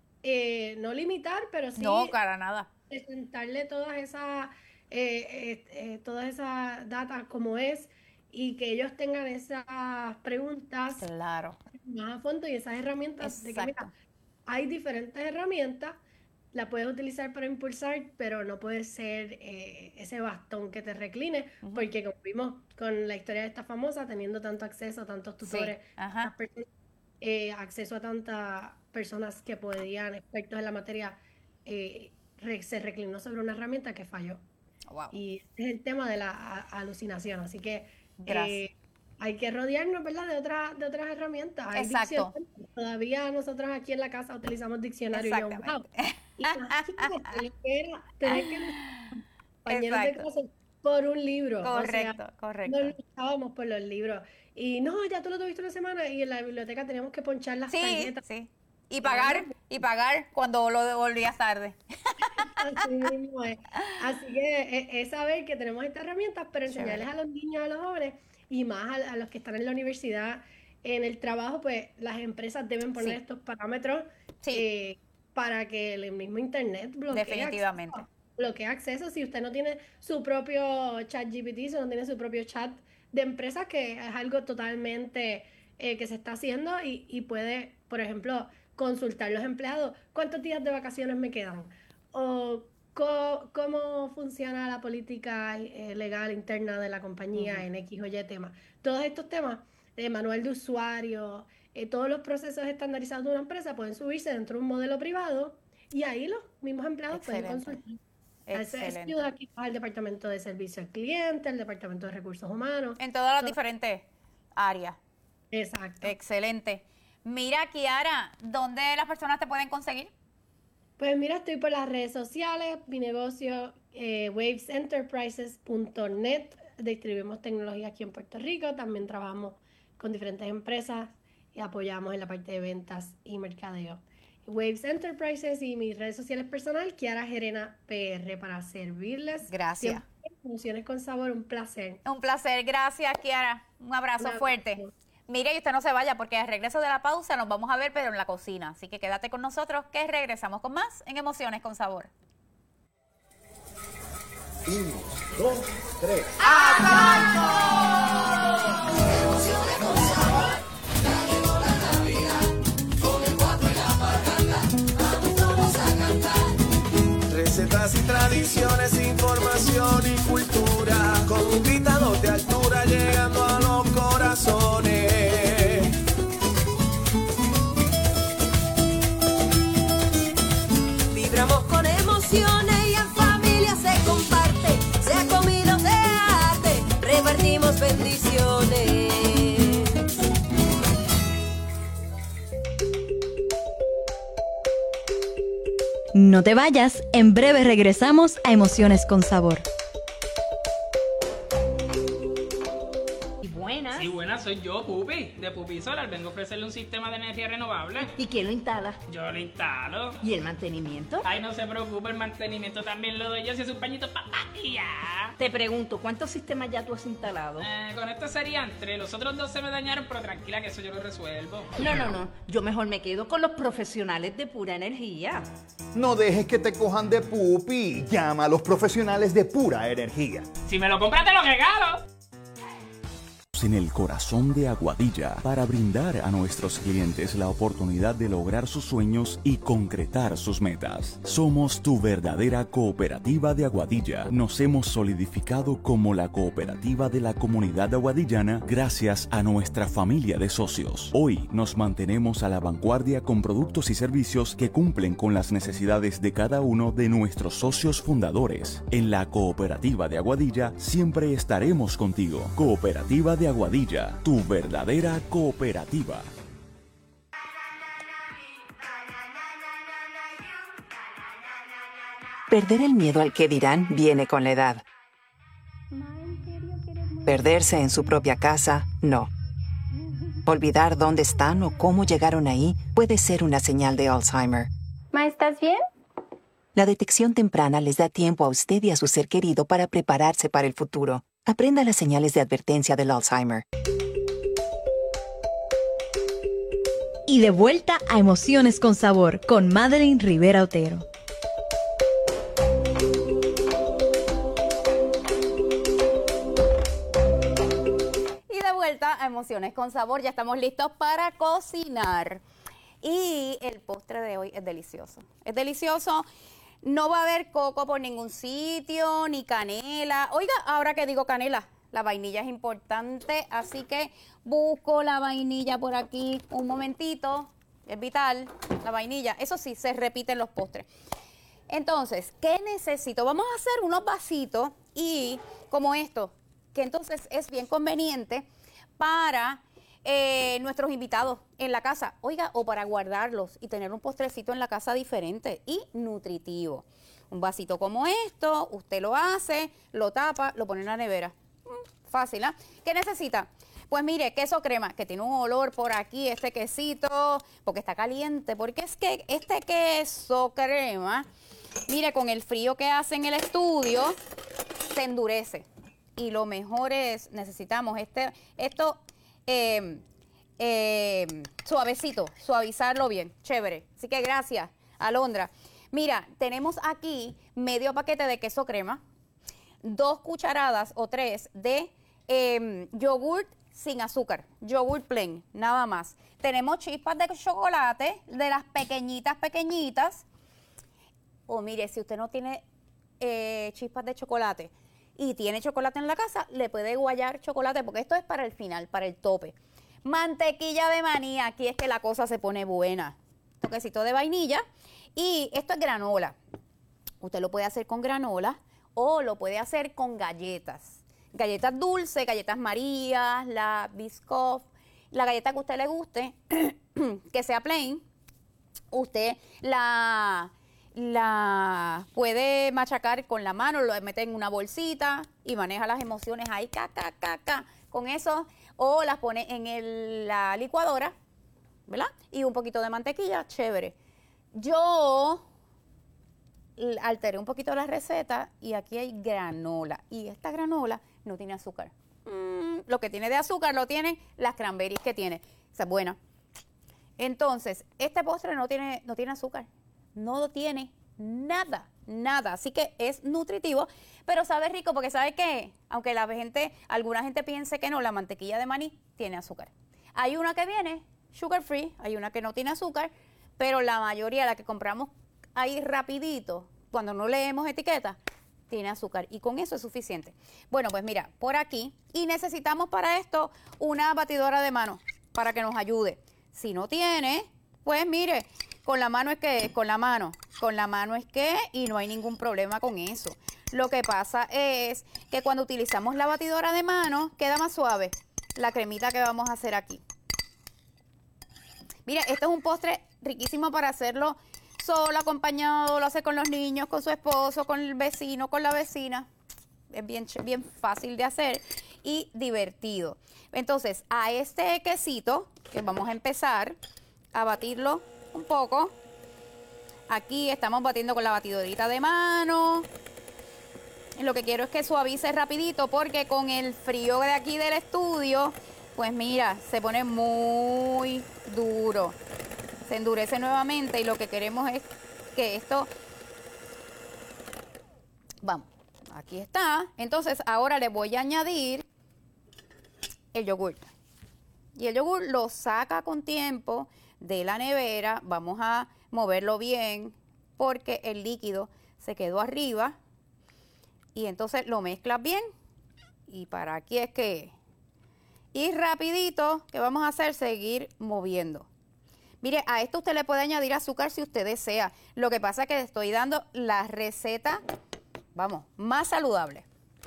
eh, no limitar, pero sí No, para nada. presentarle todas esas, eh, eh, eh, todas esas datas como es y que ellos tengan esas preguntas Claro. más a fondo y esas herramientas de que, Exacto. mira, hay diferentes herramientas, la puedes utilizar para impulsar, pero no puede ser eh, ese bastón que te recline, Ujú. porque como vimos con la historia de esta famosa, teniendo tanto acceso a tantos Sí. tutores, Ajá. tantas personas, eh, acceso a tantas personas que podían, expertos en la materia, eh, re- se reclinó sobre una herramienta que falló. Wow. Y es el tema de la a- alucinación, así que Gracias. eh, hay que rodearnos, ¿verdad?, de otras de otras herramientas. Hay Exacto. diccionarios. Todavía nosotros aquí en la casa utilizamos diccionario y yo, wow. Exactamente. Imagínate lo que era tener que compañeros de Exacto. clase por un libro. Correcto, O sea, correcto. nos luchábamos por los libros. Y no, ya tú lo tuviste una semana y en la biblioteca teníamos que ponchar las Sí, tarjetas. sí. Y pagar, y pagar cuando lo devolvías tarde. Así mismo es. Así que es, es saber que tenemos estas herramientas, pero enseñarles a los niños, a los jóvenes y más a, a los que están en la universidad, en el trabajo, pues las empresas deben poner Sí. estos parámetros Sí. eh, para que el mismo internet bloquee Definitivamente. acceso. Bloquee acceso. Si usted no tiene su propio chat G P T, si no tiene su propio chat de empresas, que es algo totalmente eh, que se está haciendo y, y puede, por ejemplo, consultar los empleados, ¿cuántos días de vacaciones me quedan? O co- cómo funciona la política eh, legal interna de la compañía Ujú. en X o Y tema. Todos estos temas, de manual de usuario, eh, todos los procesos estandarizados de una empresa pueden subirse dentro de un modelo privado y ahí los mismos empleados pueden Excelente. consultar. Ese- ese Excelente. ayuda aquí al departamento de servicio al cliente, al departamento de recursos humanos. En todas las To- diferentes áreas. Exacto. Excelente. Mira, Kiara, ¿dónde las personas te pueden conseguir? Pues mira, estoy por las redes sociales, mi negocio eh, waves enterprises punto net, distribuimos tecnología aquí en Puerto Rico, también trabajamos con diferentes empresas y apoyamos en la parte de ventas y mercadeo. Waves Enterprises y mis redes sociales personal, Kiara Gerena P R, para servirles. Gracias. Siempre Emociones con Sabor, un placer. Un placer, gracias, Kiara. Un abrazo Un abrazo. fuerte. Mire, y usted no se vaya porque al regreso de la pausa nos vamos a ver, pero en la cocina. Así que quédate con nosotros que regresamos con más en Emociones con Sabor. Uno, dos, tres. Emociones con sabor, ya llegó la Navidad. Con el cuatro y la parranda, vamos todos a cantar. Recetas y tradiciones, información y cultura. Con invitados de altura llegando a los corazones. Vibramos con emociones y en familia se comparte. Se ha comido, se arte, repartimos bendiciones. No te vayas, en breve regresamos a Emociones con Sabor. Y buenas. Sí, buena, soy yo, Pupi, de Pupi Solar. Vengo a ofrecerle un sistema de energía renovable. ¿Y quién lo instala? Yo lo instalo. ¿Y el mantenimiento? Ay, no se preocupe, el mantenimiento también lo doy yo. Si es un pañito, papá, y ya. Te pregunto, ¿cuántos sistemas ya tú has instalado? Eh, con esto serían tres. Los otros dos se me dañaron, pero tranquila que eso yo lo resuelvo. No, no, no. Yo mejor me quedo con los profesionales de Pura Energía. No dejes que te cojan de pupi. Llama a los profesionales de Pura Energía. Si me lo compras, te lo regalo. ubicamos en el corazón de Aguadilla para brindar a nuestros clientes la oportunidad de lograr sus sueños y concretar sus metas. Somos tu verdadera cooperativa de Aguadilla. Nos hemos solidificado como la cooperativa de la comunidad aguadillana gracias a nuestra familia de socios. Hoy nos mantenemos a la vanguardia con productos y servicios que cumplen con las necesidades de cada uno de nuestros socios fundadores. En la cooperativa de Aguadilla siempre estaremos contigo. Cooperativa de Aguadilla, tu verdadera cooperativa. Perder el miedo al que dirán viene con la edad. Perderse en su propia casa, no. Olvidar dónde están o cómo llegaron ahí puede ser una señal de Alzheimer. Ma, ¿estás bien? La detección temprana les da tiempo a usted y a su ser querido para prepararse para el futuro. Aprenda las señales de advertencia del Alzheimer. Y de vuelta a Emociones con Sabor con Madeline Rivera Otero. A Emociones con Sabor, ya estamos listos para cocinar y el postre de hoy es delicioso, es delicioso, no va a haber coco por ningún sitio, ni canela. Oiga, ahora que digo canela, la vainilla es importante, así que busco la vainilla por aquí un momentito, es vital, la vainilla, eso sí, se repite en los postres. Entonces, ¿qué necesito? Vamos a hacer unos vasitos y como esto, que entonces es bien conveniente para eh, nuestros invitados en la casa, oiga, o para guardarlos y tener un postrecito en la casa diferente y nutritivo. Un vasito como esto, usted lo hace, lo tapa, lo pone en la nevera. Mm, fácil, ¿ah? ¿eh? ¿Qué necesita? Pues mire, queso crema, que tiene un olor por aquí, este quesito, porque está caliente, porque es que este queso crema, mire, con el frío que hace en el estudio, se endurece. Y lo mejor es, necesitamos este, esto eh, eh, suavecito, suavizarlo bien, chévere. Así que gracias, Alondra. Mira, tenemos aquí medio paquete de queso crema, dos cucharadas o tres de eh, yogurt sin azúcar, yogurt plain, nada más. Tenemos chispas de chocolate, de las pequeñitas, pequeñitas. O mire, si usted no tiene eh, chispas de chocolate, y tiene chocolate en la casa, le puede guayar chocolate, porque esto es para el final, para el tope. Mantequilla de maní, aquí es que la cosa se pone buena. Toquecito de vainilla. Y esto es granola. Usted lo puede hacer con granola o lo puede hacer con galletas. Galletas dulces, galletas Marías, la Biscoff, la galleta que a usted le guste, que sea plain. Usted la... la puede machacar con la mano, lo mete en una bolsita y maneja las emociones ahí, ca, ca, ca, ca, con eso, o las pone en el, la licuadora, ¿verdad? Y un poquito de mantequilla, chévere. Yo alteré un poquito la receta y aquí hay granola, y esta granola no tiene azúcar. Mm, lo que tiene de azúcar lo tienen las cranberries que tiene, esa es buena. Entonces, este postre no tiene, no tiene azúcar. No tiene nada, nada, así que es nutritivo, pero sabe rico porque ¿sabe qué? Aunque la gente, alguna gente piense que no, la mantequilla de maní tiene azúcar. Hay una que viene sugar free, hay una que no tiene azúcar, pero la mayoría, la que compramos ahí rapidito, cuando no leemos etiqueta, tiene azúcar y con eso es suficiente. Bueno, pues mira, por aquí, y necesitamos para esto una batidora de mano para que nos ayude. Si no tiene, pues mire, con la mano es que, con la mano, con la mano es que, y no hay ningún problema con eso. Lo que pasa es que cuando utilizamos la batidora de mano, queda más suave la cremita que vamos a hacer aquí. Mire, este es un postre riquísimo para hacerlo solo, acompañado, lo hace con los niños, con su esposo, con el vecino, con la vecina. Es bien, bien fácil de hacer y divertido. Entonces, a este quesito, que vamos a empezar a batirlo un poco. Aquí estamos batiendo con la batidorita de mano. Y lo que quiero es que suavice rapidito porque con el frío de aquí del estudio, pues mira, se pone muy duro. Se endurece nuevamente y lo que queremos es que esto... Vamos, aquí está. Entonces ahora le voy a añadir el yogur. Y el yogur lo saca con tiempo de la nevera. Vamos a moverlo bien porque el líquido se quedó arriba. Y entonces lo mezclas bien. Y para aquí es que... Y rapidito, ¿qué vamos a hacer? Seguir moviendo. Mire, a esto usted le puede añadir azúcar si usted desea. Lo que pasa es que le estoy dando la receta, vamos, más saludable.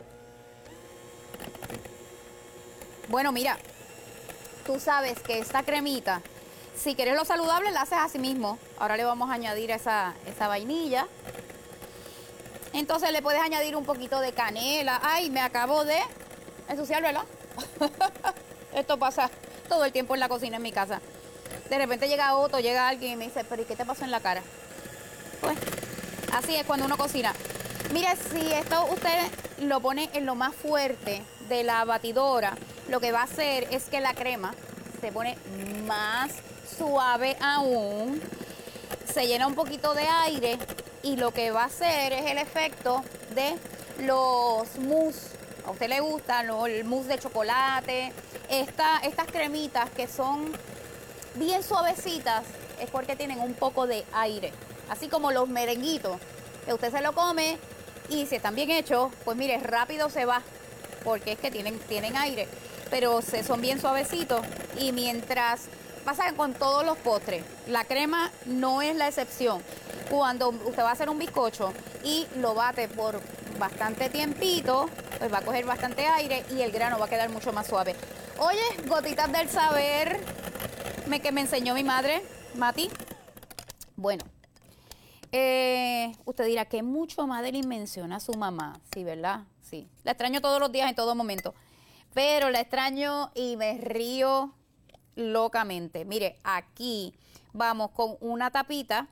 Bueno, mira, tú sabes que esta cremita, si quieres lo saludable, la haces así mismo. Ahora le vamos a añadir esa, esa vainilla. Entonces le puedes añadir un poquito de canela. Ay, me acabo de ensuciar, ¿verdad? Esto pasa todo el tiempo en la cocina en mi casa. De repente llega Otto, llega alguien y me dice, pero ¿y qué te pasó en la cara? Pues así es cuando uno cocina. Mire, si esto usted lo pone en lo más fuerte de la batidora, lo que va a hacer es que la crema se pone más suave aún, se llena un poquito de aire y lo que va a hacer es el efecto de los mousse. A usted le gusta ¿no? el mousse de chocolate, esta, estas cremitas que son bien suavecitas, es porque tienen un poco de aire. Así como los merenguitos, que usted se lo come y si están bien hechos, pues mire, rápido se va, porque es que tienen, tienen aire. Pero se, son bien suavecitos y mientras pasa con todos los postres, la crema no es la excepción. Cuando usted va a hacer un bizcocho y lo bate por bastante tiempito, pues va a coger bastante aire y el grano va a quedar mucho más suave. Oye, gotitas del saber me, que me enseñó mi madre, Mati. Bueno, eh, usted dirá que mucho Madeline menciona a su mamá, sí, ¿verdad? Sí, la extraño todos los días, en todo momento, pero la extraño y me río locamente. Mire, aquí vamos con una tapita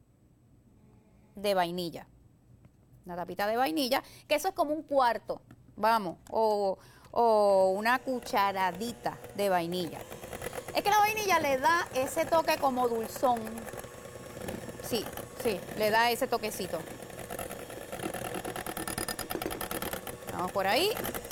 de vainilla. Una tapita de vainilla, que eso es como un cuarto, vamos, o, o una cucharadita de vainilla. Es que la vainilla le da ese toque como dulzón. Sí, sí, le da ese toquecito. Vamos por ahí.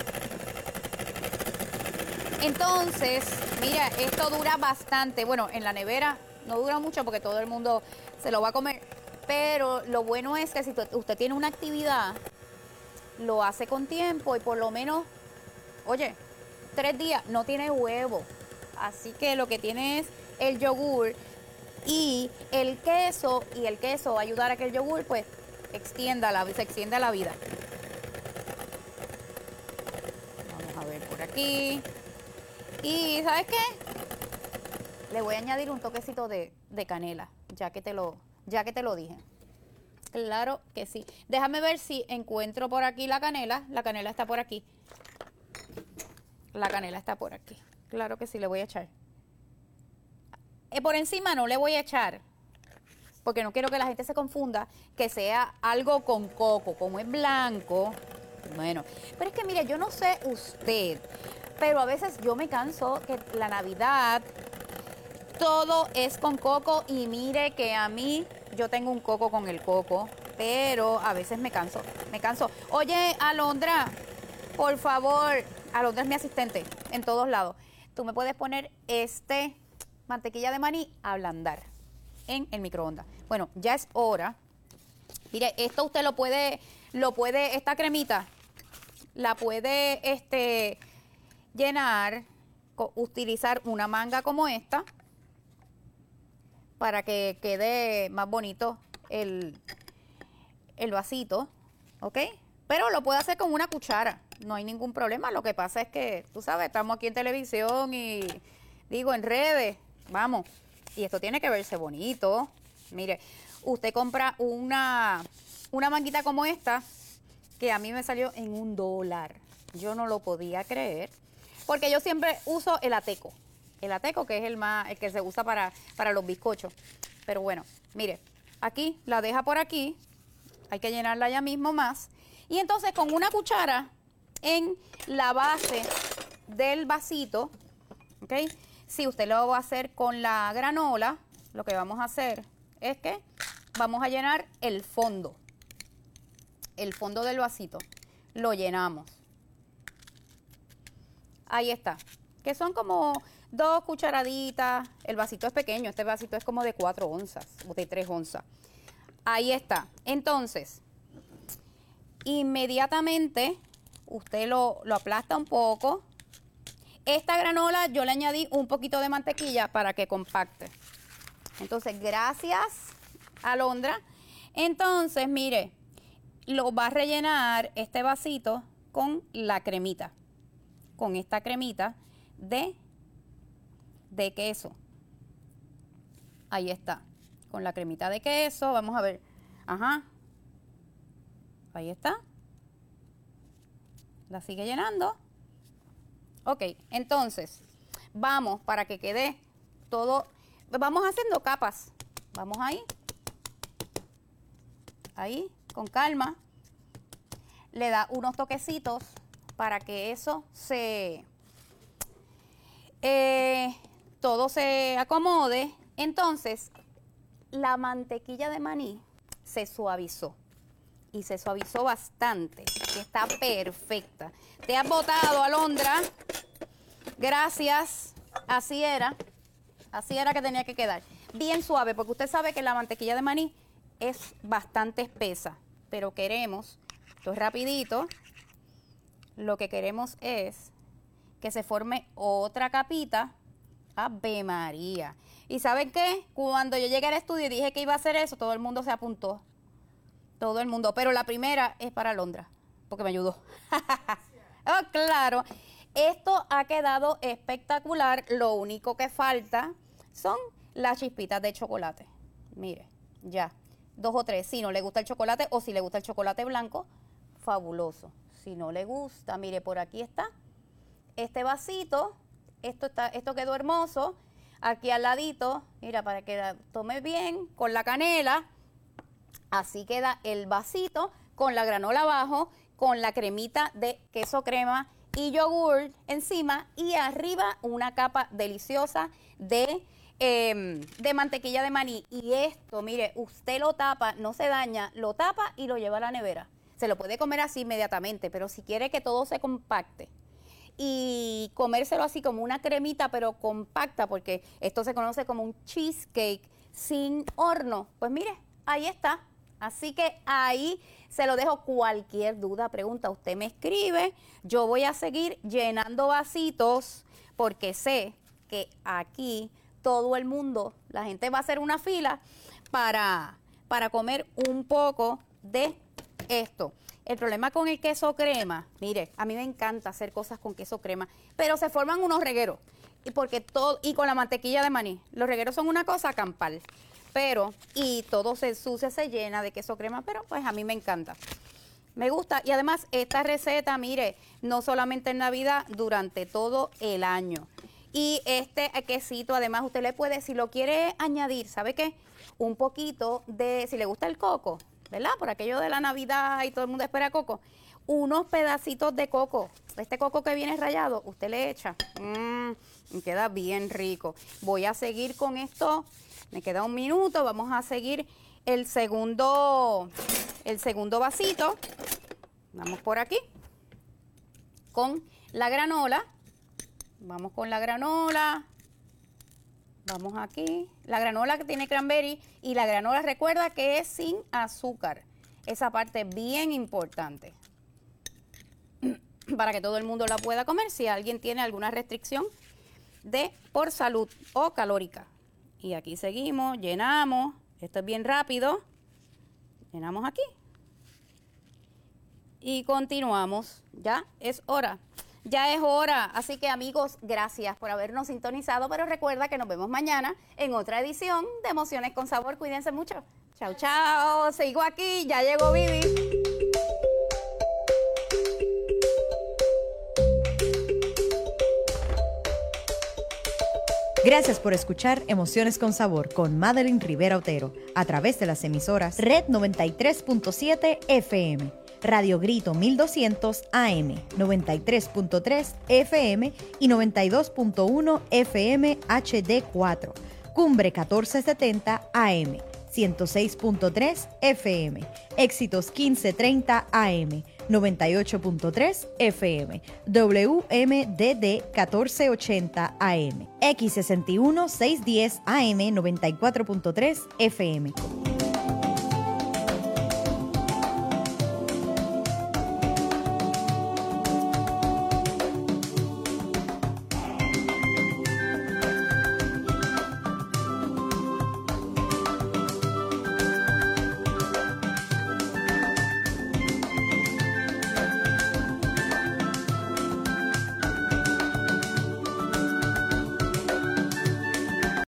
Entonces, mira, esto dura bastante. Bueno, en la nevera no dura mucho porque todo el mundo se lo va a comer. Pero lo bueno es que si usted tiene una actividad, lo hace con tiempo y por lo menos, oye, tres días, no tiene huevo. Así que lo que tiene es el yogur y el queso, y el queso va a ayudar a que el yogur pues extienda la, se extienda la vida. Vamos a ver por aquí. Y ¿sabes qué? Le voy a añadir un toquecito de, de canela, ya que te lo... Ya que te lo dije. Claro que sí. Déjame ver si encuentro por aquí la canela. La canela está por aquí. La canela está por aquí. Claro que sí, le voy a echar. Eh, por encima no le voy a echar, porque no quiero que la gente se confunda, que sea algo con coco. Como es blanco, bueno. Pero es que mire, yo no sé usted, pero a veces yo me canso que la Navidad... todo es con coco y mire que a mí, yo tengo un coco con el coco, pero a veces me canso, me canso. Oye, Alondra, por favor, Alondra es mi asistente en todos lados. Tú me puedes poner este mantequilla de maní a ablandar en el microondas. Bueno, ya es hora. Mire, esto usted lo puede, lo puede, esta cremita, la puede este, llenar, utilizar una manga como esta, para que quede más bonito el, el vasito, ¿ok? Pero lo puede hacer con una cuchara, no hay ningún problema. Lo que pasa es que, tú sabes, estamos aquí en televisión y, digo, en redes, vamos. Y esto tiene que verse bonito. Mire, usted compra una, una manguita como esta, que a mí me salió en un dólar. Yo no lo podía creer, porque yo siempre uso el ateco. El ateco, que es el más el que se usa para, para los bizcochos. Pero bueno, mire, aquí la deja por aquí, hay que llenarla ya mismo más. Y entonces con una cuchara en la base del vasito, ¿ok? Si usted lo va a hacer con la granola, lo que vamos a hacer es que vamos a llenar el fondo. El fondo del vasito. Lo llenamos. Ahí está. que son como dos cucharaditas. El vasito es pequeño, este vasito es como de cuatro onzas o de tres onzas. Ahí está. Entonces, inmediatamente usted lo, lo aplasta un poco. Esta granola yo le añadí un poquito de mantequilla para que compacte. Entonces, gracias, Alondra. Entonces, mire, lo va a rellenar este vasito con la cremita. Con esta cremita de, de queso. Ahí está. Con la cremita de queso. Vamos a ver. Ajá. Ahí está. La sigue llenando. Ok, entonces, vamos para que quede todo. Vamos haciendo capas. Vamos ahí. Ahí, con calma. Le da unos toquecitos para que eso se... Eh, todo se acomode. Entonces, la mantequilla de maní se suavizó. Y se suavizó bastante. Que está perfecta. Te has botado, Alondra. Gracias. Así era. Así era que tenía que quedar. Bien suave, porque usted sabe que la mantequilla de maní es bastante espesa. Pero queremos, esto es rapidito, lo que queremos es que se forme otra capita. ¡Ave María! ¿Y saben qué? Cuando yo llegué al estudio y dije que iba a hacer eso, todo el mundo se apuntó. Todo el mundo. Pero la primera es para Alondra, porque me ayudó. Oh, claro. Esto ha quedado espectacular. Lo único que falta son las chispitas de chocolate. Mire, ya. Dos o tres. Si no le gusta el chocolate o si le gusta el chocolate blanco, fabuloso. Si no le gusta, mire, por aquí está. Este vasito, esto, está, esto quedó hermoso. Aquí al ladito, mira, para que la tome bien, con la canela. Así queda el vasito con la granola abajo, con la cremita de queso crema y yogur encima y arriba una capa deliciosa de, eh, de mantequilla de maní. Y esto, mire, usted lo tapa, no se daña, lo tapa y lo lleva a la nevera. Se lo puede comer así inmediatamente, pero si quiere que todo se compacte y comérselo así como una cremita, pero compacta, porque esto se conoce como un cheesecake sin horno, pues mire, ahí está. Así que ahí se lo dejo. Cualquier duda, pregunta, usted me escribe. Yo voy a seguir llenando vasitos porque sé que aquí todo el mundo, la gente va a hacer una fila para, para comer un poco de esto. El problema con el queso crema, mire, a mí me encanta hacer cosas con queso crema, pero se forman unos regueros. Y, porque todo, y con la mantequilla de maní. Los regueros son una cosa campal. Pero, y todo se ensucia, se llena de queso crema, pero pues a mí me encanta. Me gusta. Y además, esta receta, mire, no solamente en Navidad, durante todo el año. Y este quesito, además, usted le puede, si lo quiere añadir, ¿sabe qué? Un poquito de, si le gusta el coco, ¿verdad? Por aquello de la Navidad y todo el mundo espera coco. Unos pedacitos de coco. Este coco que viene rallado, usted le echa. Mmm, queda bien rico. Voy a seguir con esto. Me queda un minuto, vamos a seguir el segundo, el segundo vasito. Vamos por aquí con la granola. Vamos con la granola. Vamos aquí. La granola que tiene cranberry y la granola, recuerda que es sin azúcar. Esa parte es bien importante para que todo el mundo la pueda comer si alguien tiene alguna restricción de por salud o calórica. Y aquí seguimos, llenamos. Esto es bien rápido. Llenamos aquí. Y continuamos. Ya es hora. Ya es hora. Así que, amigos, gracias por habernos sintonizado. Pero recuerda que nos vemos mañana en otra edición de Emociones con Sabor. Cuídense mucho. Chao, chao. Sigo aquí. Ya llegó Vivi. Gracias por escuchar Emociones con Sabor con Madeline Rivera Otero a través de las emisoras Red noventa y tres punto siete F M, Radio Grito mil doscientos A M, noventa y tres punto tres F M y noventa y dos punto uno F M H D cuatro, Cumbre catorce setenta A M, ciento seis punto tres F M, Éxitos quince treinta A M, noventa y ocho punto tres F M, W M D D catorce ochenta A M, X sesenta y uno seiscientos diez A M, noventa y cuatro punto tres F M.